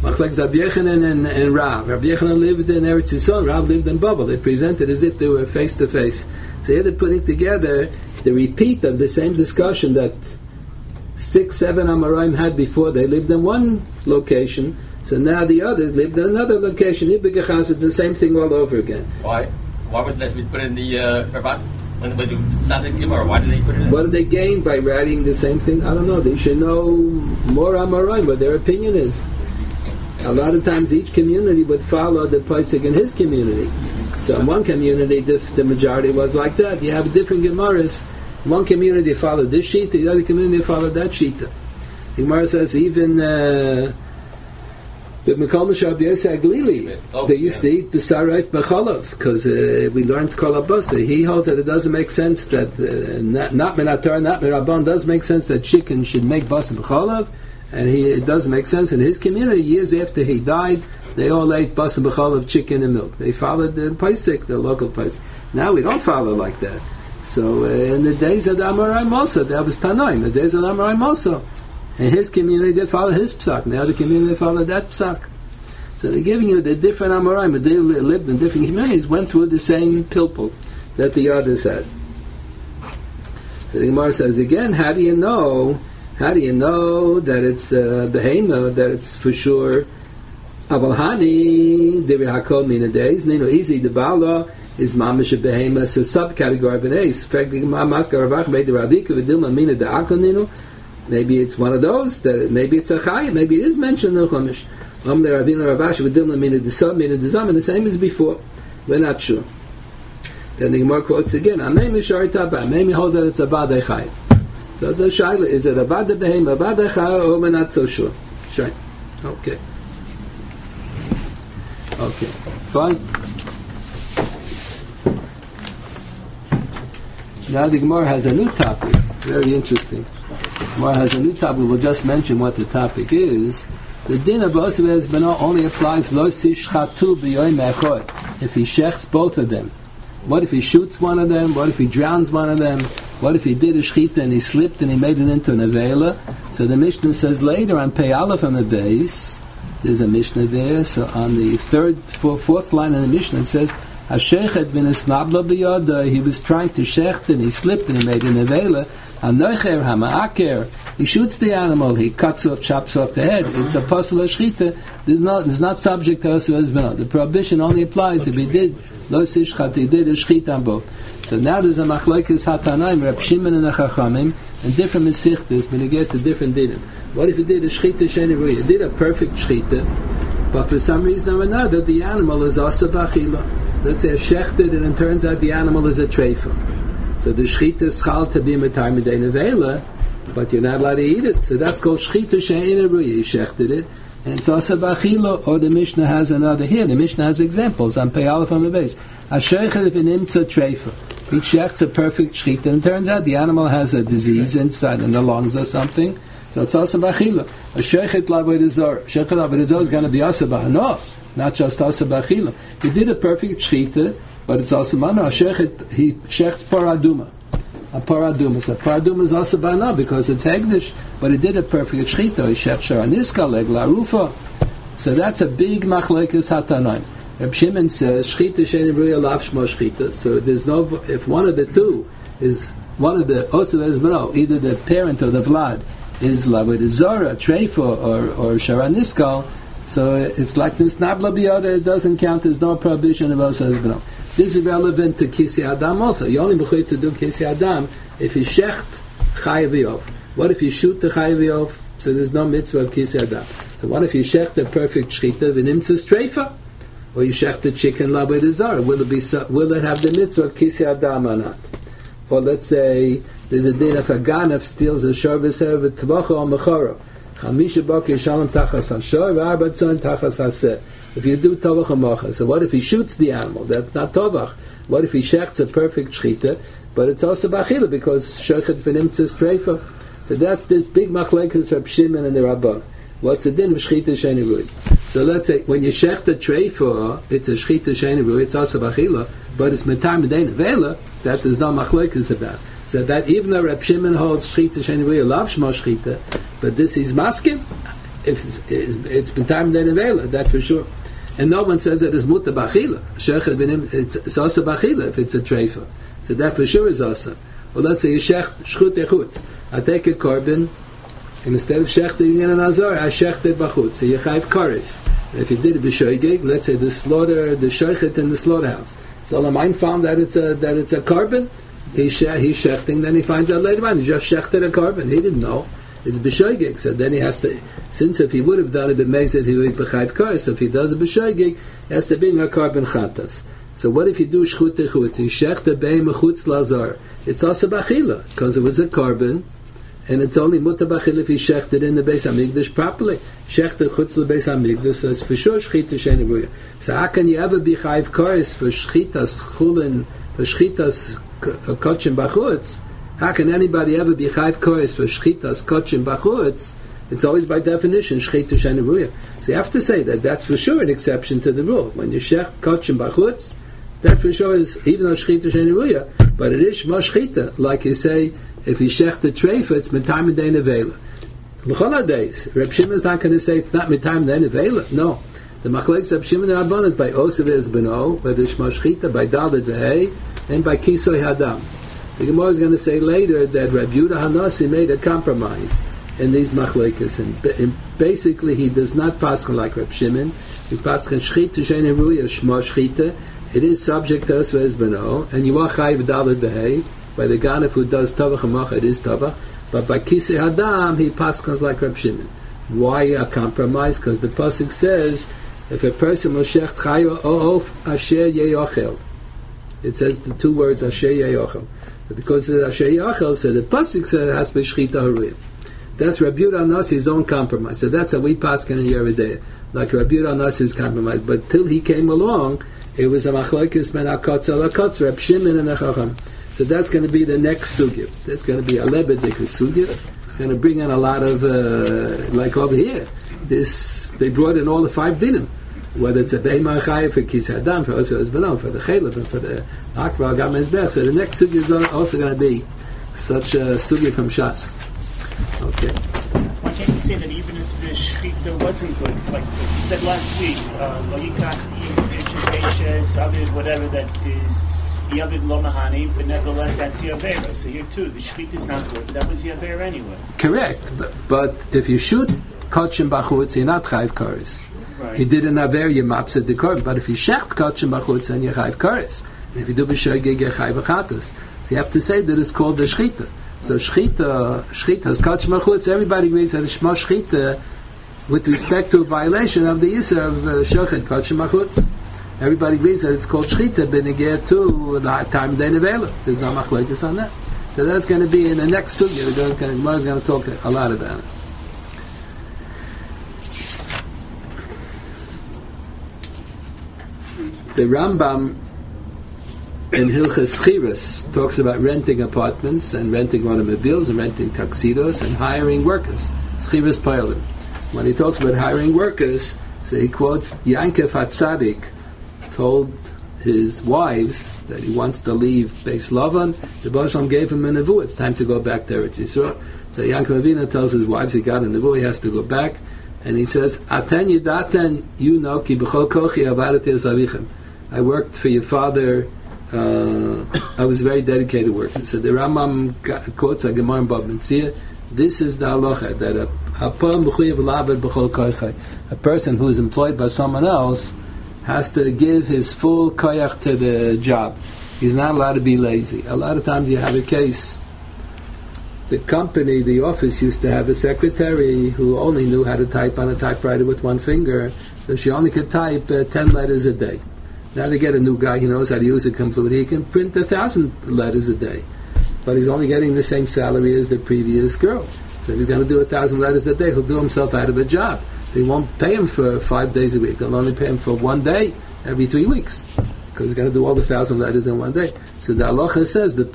Machlek Rabbi Yechanan and, and Rav. Rabbi Yechanan lived in Eretz Yisrael, Rav lived in Babel. They presented as if they were face to face. So here they're putting together the repeat of the same discussion that six, seven Amoraim had before. They lived in one location, so now the others lived in another location. Ibigachas, the same thing all over again. Why? Why was that put in the uh, Rabat? When, when you started Gemara, why did they put it in? What did they gain by writing the same thing? I don't know. They should know more Amoraim, what their opinion is. A lot of times each community would follow the Pesach in his community. So in one community, the, the majority was like that. You have different Gemaras. One community followed this sheet, the other community followed that sheet. The Gemara says even uh, the Mikol Mishab Yosef Aglili, oh, they used yeah. to eat B'sarayf B'cholav, because uh, we learned Kol HaBasa. He holds that it doesn't make sense that, uh, not, not Minatar, not Mirabban, does make sense that chicken should make Basa B'cholav, and he, it does make sense. In his community, years after he died, they all ate Basa B'cholav, chicken and milk. They followed the Pesach, the local Pesach. Now we don't follow like that. So uh, in the days of the Amoraim also, that was Tanoim. The days of the Amoraim also, in his community they followed his psak. In the other community they followed that psak. So they're giving you the different Amoraim, but they lived in different communities, went through the same pilpul that the others had. So the Gemara says again, how do you know? How do you know that it's uh, behema? That it's for sure avalhani devi hakol mina days. Nino easy the bala. Is mamish a behema, it's a subcategory of an ace. In fact, the Maskar Ravach made the Radika Vidilma Mina de Akoninu. Maybe it's one of those, that maybe it's a Chayim, maybe it is mentioned in the Chumash. Um, the Ravina Ravash Vidilma Mina de Sub, Mina de Zam, and the same as before. We're not sure. Then the Gemara quotes again, Amei Mishari Taba, Amei holds that it's a Vadei Chayim. So the Shaila, is it a Vadei Behema, a Vadei Chayim, or we're not so sure? Sure. Okay. Okay. Fine. Now the Gemara has a new topic, very interesting. The Gemara has a new topic, we'll just mention what the topic is. The din of Osir Ezbeno only applies lo tishchatu b'yoyim echad, if he shechts both of them. What if he shoots one of them? What if he drowns one of them? What if he did a shchita and he slipped and he made it into an avela? So the Mishnah says later on Pei Aleph on the base, there's a Mishnah there, so on the third, fourth line of the Mishnah it says, he was trying to shecht and he slipped and he made an avela. He shoots the animal, he cuts off, chops off the head. It's a pasal shchita. There's not, it's not subject to Osir Ezbeno. The prohibition only applies if he did lo sishchat, he did a shchita on both. So now there's a machlokes hatanaim, Reb Shimon and a chachamim, and different mesichtas when you get to different dinim. What if he did a shchita sheni ruya? He did a perfect shchita, but for some reason or another the animal is asa b'achila. Let's say a shechted, and it turns out the animal is a treifa. So the shchita is chal to be metar midei nevela, but you're not allowed to eat it. So that's called shchita she'ein ruya. You shechted it, and it's asa b'achila. Or the Mishnah has another here. The Mishnah has examples on Pei Aleph on the base. A shechted if an imtza treifa. He shechts a perfect shchita, and it turns out the animal has a disease inside in the lungs or something. So it's asa b'achila. A shechet l'avodah zarah. Shechet l'avodah zarah is going to be asa b'achila. Not just asa b'achila. He did a perfect shchita, but it's also mana. He shechts paraduma. A paraduma. So paraduma is also bana because it's hegdish, but he did a perfect shchita. He shechts sharaniska, leg larufa. So that's a big machlekes hatanaim. Reb Shimon says shchita she'ein ruya lav shmo shchita. So there's no, if one of the two is one of the Osir Ezbeno, either the parent or the vlad is l'avodah zarah, treifa, or or sharaniska. So it's like this nabla biyada, it doesn't count, there's no prohibition of Osir Ezbeno. This is relevant to Kisi Adam also. You only b'chuy to do Kisi Adam if you shecht chayav v'yov. What if you shoot the chayav v'yov? So there's no mitzvah of Kisi Adam. So what if you shecht the perfect shchita v'nimtzas treifa? Or you shecht the chicken l'avodah zarah? Will it be, will it have the mitzvah of Kisi Adam or not? Or let's say there's a din if a ganav steals a shor v'sev v'tvacha or mechora. Chamisha b'okir shalom tachas hashor v'arba tzon tachas haseh. If you do tovach hamacha, so what if he shoots the animal? That's not tovach. What if he shechts a perfect shchita, but it's also b'achila because shochet v'nimtzas treifa. So that's this big machlekes Reb Shimon and the Rabban. What's the din of shchita she'ein ruya? So let's say when you shecht a treifa, it's a shchita she'ein ruya, it's also b'achila, but it's metar midei nevela. That there's no machlekes about. So that even though Reb Shimon holds shchita she'ein ruya lav shmo shchita, but this is maskim. if it's, it's been time then avela, that for sure. And no one says that it's muta b'achila. Shechted b'nim, it's, it's also b'achila if it's a treifa. So that for sure is also. Well, let's say you shecht shchut echutz. I take a korban, and instead of shechting in an azar, I shechted b'chutz. So you chayv kares. If you did it b'shoigig, let's say the slaughter, the shoichet in the slaughterhouse. So Lamain found that it's a that it's a korban. He she, he's shechting. Then he finds out later on he just shechted a korban. He didn't know. It's b'shoigig. So then he has to. Since if he would have done it b'mezid, he would be b'chayv kares. If he does it b'shoigig, he has to bring a korban chatas. So what if you do shchut echutz? You shechte beim echutz lazar. It's also b'achila because it was a korban. And it's only muta b'achil if he shechted in the Beis Hamikdash properly. Shechter chutz the Beis Hamikdash, so it's for sure shchita she'ein ruya. So how can you ever be chayv kares for shchitas chulin, for shchitas kotchim b'chutz? How can anybody ever be chayv kares for shchitas kotchim b'chutz? It's always by definition shchita she'ein ruya. So you have to say that that's for sure an exception to the rule. When you shecht kotchim b'chutz, that for sure is even though shchita she'ein ruya, but it is shma shchita, like you say. If he shech the treifa, it's mitayim and dein avela. L'chol days, Reb Shimon is not going to say it's not mitayim and dein avela. No, the machlekes Reb Shimon and Rabban is by osav es beno, by the shmashchita, by daled v'hei, and by kisoy hadam. The Gemara is going to say later that Reb Yehuda Hanasi made a compromise in these machlekes, and, and basically he does not paskin like Reb Shimon. He paskin shchita she'ein ruya shmashchita. It is subject to osav es beno, and you are chayiv daled v'hei. By the Ganef who does Tavach and Macha, it is Tavach. But by Kisei Hadam, he paskans like Reb Shimon. Why a compromise? Because the Pasuk says, if a person will shecht chayo of asher yeyochel. It says the two words asher yeyochel. But because it's asher yeyochel, so the Pasuk says it has to be shchita haruyah. That's Rabbi Yehuda Hanasi's own compromise. So that's how we paskan in Yeridea. Like Rabbi Yehuda Hanasi's compromise. But till he came along, it was a machlokes ben akotz al akotz, Reb Shimon and a chacham. So that's going to be the next sugya. That's going to be a lebedik sugya. Going to bring in a lot of, uh, like over here, this they brought in all the five dinim. Whether it's a beimah chayiv for kis hadam, for osa ezbenon, for the chaylev, and for the akva gam ezbech. So the next sugya is also going to be such a sugya from Shas. Okay. Why can't you say that even if the shechita wasn't good, like you said last week, loyikach yim whatever that is. Yavid lo mahani, but nevertheless that's Yavera. So here too, the shchita is not good. That was Yavera anyway. Correct, but, but if you shoot kotchim b'chutz, you're not chayv kares. Right. He did an aver, you mapsed the korban. But if you shecht kotchim b'chutz, then you're chayv kares. And if you do b'shoigeg, you're chayv achatas. So you have to say that it's called the shchita. So shchita, shchita is kotchim b'chutz. Everybody agrees that it's shma shchita with respect to a violation of the yisr of uh, shochet kotchim b'chutz. Everybody agrees that it's called shchita b'negeh to the time dein avela. There's no machlokes on that. So that's going to be in the next sugya. The Gemara is going to talk a lot about it. The Rambam in Hilchas Chiras talks about renting apartments and renting automobiles and renting tuxedos and hiring workers. Chiras Poyalim. When he talks about hiring workers, so he quotes Yankov HaTzadik told his wives that he wants to leave Beis Lavan. The Baruch Shalom gave him a nevuah. It's time to go back to Eretz Yisrael. So Yankov Avinu tells his wives he got a nevuah. He has to go back, and he says, "Aten yidaten, you know, ki b'chol kochi avarati es avichem." I worked for your father. Uh, I was a very dedicated worker. So the Rambam quotes a Gemara in Bava Metzia. This is the halacha that a hapam b'chuyev lavad b'chol kochi, a person who is employed by someone else has to give his full koyach to the job. He's not allowed to be lazy. A lot of times you have a case, the company, the office used to have a secretary who only knew how to type on a typewriter with one finger, so she only could type uh, ten letters a day. Now they get a new guy, he knows how to use a computer, he can print a thousand letters a day. But he's only getting the same salary as the previous girl. So if he's going to do a thousand letters a day, he'll do himself out of a job. They won't pay him for five days a week. They'll only pay him for one day every three weeks because he's got to do all the thousand letters in one day. So the halacha says the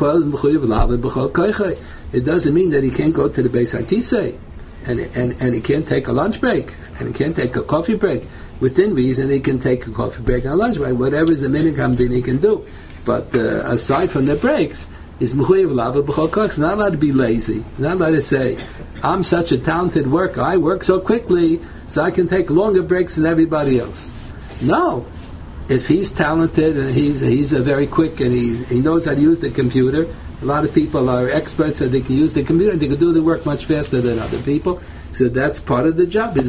it doesn't mean that he can't go to the Beis HaKisei and, and, and he can't take a lunch break and he can't take a coffee break. Within reason, he can take a coffee break and a lunch break. Whatever is the minimum din he can do. But uh, aside from the breaks, is mechuyev lava b'chol koch. He's not allowed to be lazy. He's not allowed to say, I'm such a talented worker. I work so quickly, so I can take longer breaks than everybody else. No. If he's talented and he's he's a very quick and he's, he knows how to use the computer, a lot of people are experts and they can use the computer and they can do the work much faster than other people. So that's part of the job.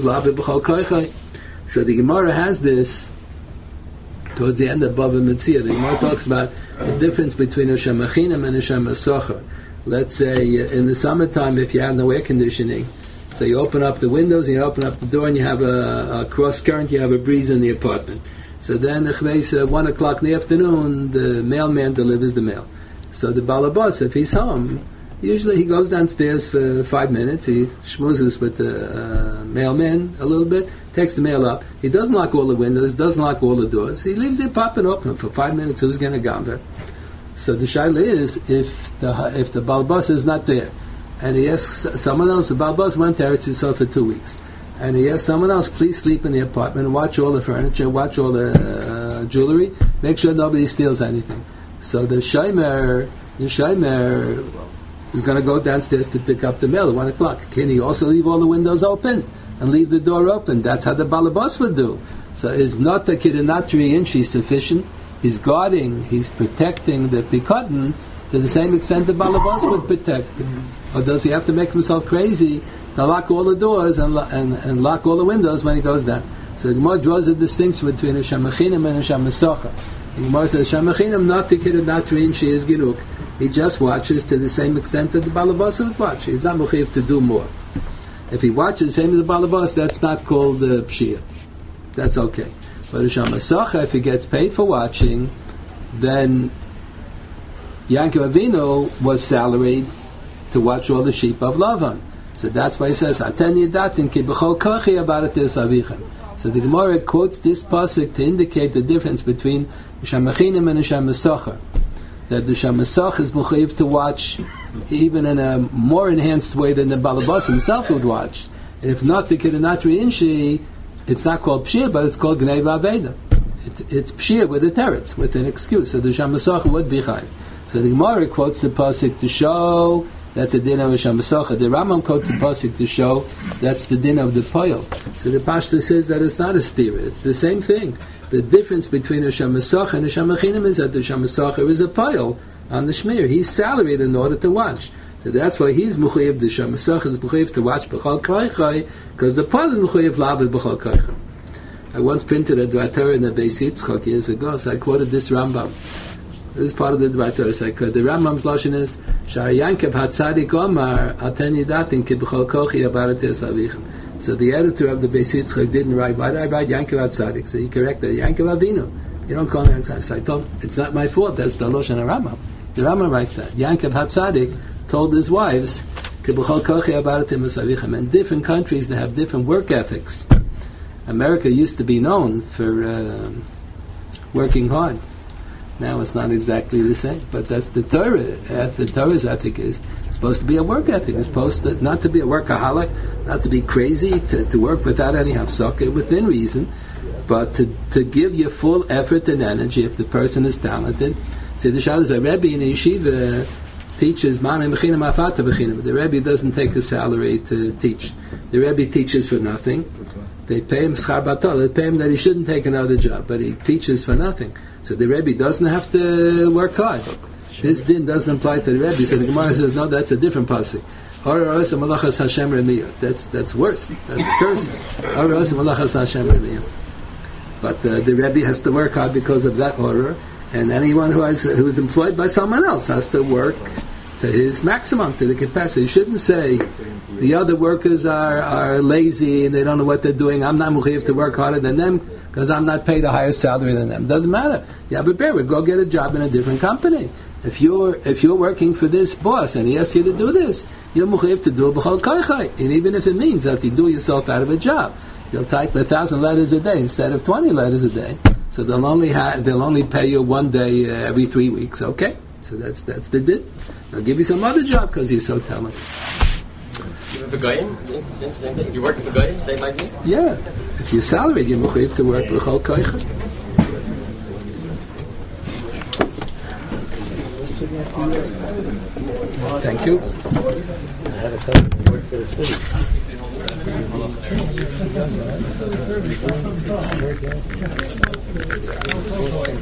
So the Gemara has this towards the end of Bava Metzia. The Gemara talks about the difference between a Shemachinam and a Shemasocher. Let's say in the summertime, if you have no air conditioning, so you open up the windows and you open up the door and you have a, a cross current, you have a breeze in the apartment. So then at uh, one o'clock in the afternoon, the mailman delivers the mail. So the balabas, if he's home, usually he goes downstairs for five minutes, he schmoozes with the uh, mailman a little bit, takes the mail up. He doesn't lock all the windows, doesn't lock all the doors. He leaves the apartment open for five minutes. Who's going to gather? So the shaila is, if the if the balabas is not there, and he asks someone else, the balabas went to Eretz Yisrael for two weeks, and he asks someone else, please sleep in the apartment, watch all the furniture, watch all the uh, jewelry, make sure nobody steals anything. So the shomer, the shomer is going to go downstairs to pick up the mail at one o'clock. Can he also leave all the windows open and leave the door open? That's how the balabas would do. So is not the kirinatri inchi sufficient? He's guarding, he's protecting the pikadon to the same extent the balabas would protect. Or does he have to make himself crazy to lock all the doors and, and, and lock all the windows when he goes down? So the Gemara draws a distinction between a Shemachinam and a Shemasocher. The Gemara says, Shemachinam not the kirinatri she is giruk. He just watches to the same extent that the balabas would watch. He's not mechiv to do more. If he watches the same as the balabas, that's not called uh, pshia. That's okay. But a Shemasocher, if he gets paid for watching, then Yankov Avinu was salaried to watch all the sheep of Lavan. So that's why he says, Aten Yedatin ki b'chol kochi abaratis avichem. So the Gemara quotes this pasuk to indicate the difference between Shemachinim and Shemasocher. That the Shemasocher is mechuyev to watch even in a more enhanced way than the balabas himself would watch. And if not the kirinatri inshi, it's not called pshia, but it's called gnei v'aveda. It, it's pshia with a teretz, with an excuse. So the Shemasocher would be chayv. So the Gemara quotes the pasuk to show that's the din of a Shemasocher. The Rambam quotes the pasuk to show that's the din of the poil. So the Pashta says that it's not a stira. It's the same thing. The difference between a Shemasocher and a Shemachinim is that the Shemasocher is a poil on the shmir. He's salaried in order to watch. So that's why he's mechuyev. The Shemasocher is mechuyev to watch b'chol koichai, because the poil is mechuyev lavid b'chol koichai. I once printed a Dvar Torah in the Beis Yitzchak years ago, so I quoted this Rambam. This is part of the Dvar Torah. So I quoted the Rambam's lashon is Shar Yankev Hatzadik Omar Aten Yidatin Ki B'chol Kochi Abarates Avichem. So the editor of the Beis Yitzchak didn't write. Why did I write Yankev Hatzadik? So he corrected Yankev Avinu. You don't call him Yankev. So I told him it's not my fault. That's the lashon of Rambam. The Rambam writes that Yankev Hatzadik told his wives Ki B'chol Kochi Abarates Avichem. In different countries they have different work ethics. America used to be known for uh, working hard. Now it's not exactly the same, but that's the Torah. The Torah's ethic is supposed to be a work ethic. It's supposed to not to be a workaholic, not to be crazy, to, to work without any hafsaka, within reason, but to, to give your full effort and energy if the person is talented. See, the Shal is a Rebbe in a yeshiva teaches Mana Mechinam Afata Mechinam. The Rebbe doesn't take a salary to teach. The Rebbe teaches for nothing. They pay him schar batal. They pay him that he shouldn't take another job, but he teaches for nothing. So the Rebbe doesn't have to work hard. This din doesn't apply to the Rebbe. So the Gemara says, no, that's a different pasuk. That's that's worse. That's a curse. But uh, the Rebbe has to work hard because of that order, and anyone who has who is employed by someone else has to work to his maximum, to the capacity. You shouldn't say the other workers are, are lazy and they don't know what they're doing. I'm not mechuyev to work harder than them because I'm not paid a higher salary than them. Doesn't matter. You have a bear. Go get a job in a different company. If you're if you're working for this boss and he asks you to do this, you're mechuyev to do it b'chol koichai. And even if it means that you do yourself out of a job, you'll type a thousand letters a day instead of twenty letters a day. So they'll only ha- they'll only pay you one day uh, every three weeks. Okay, so that's that's the din. They'll give you some other job because you're so talented. For Goyim, you work for Goyim, same idea? Yeah, if you're salaried, you're mechuyev to work b'chol koichai. Thank you. I had a couple of words for the city.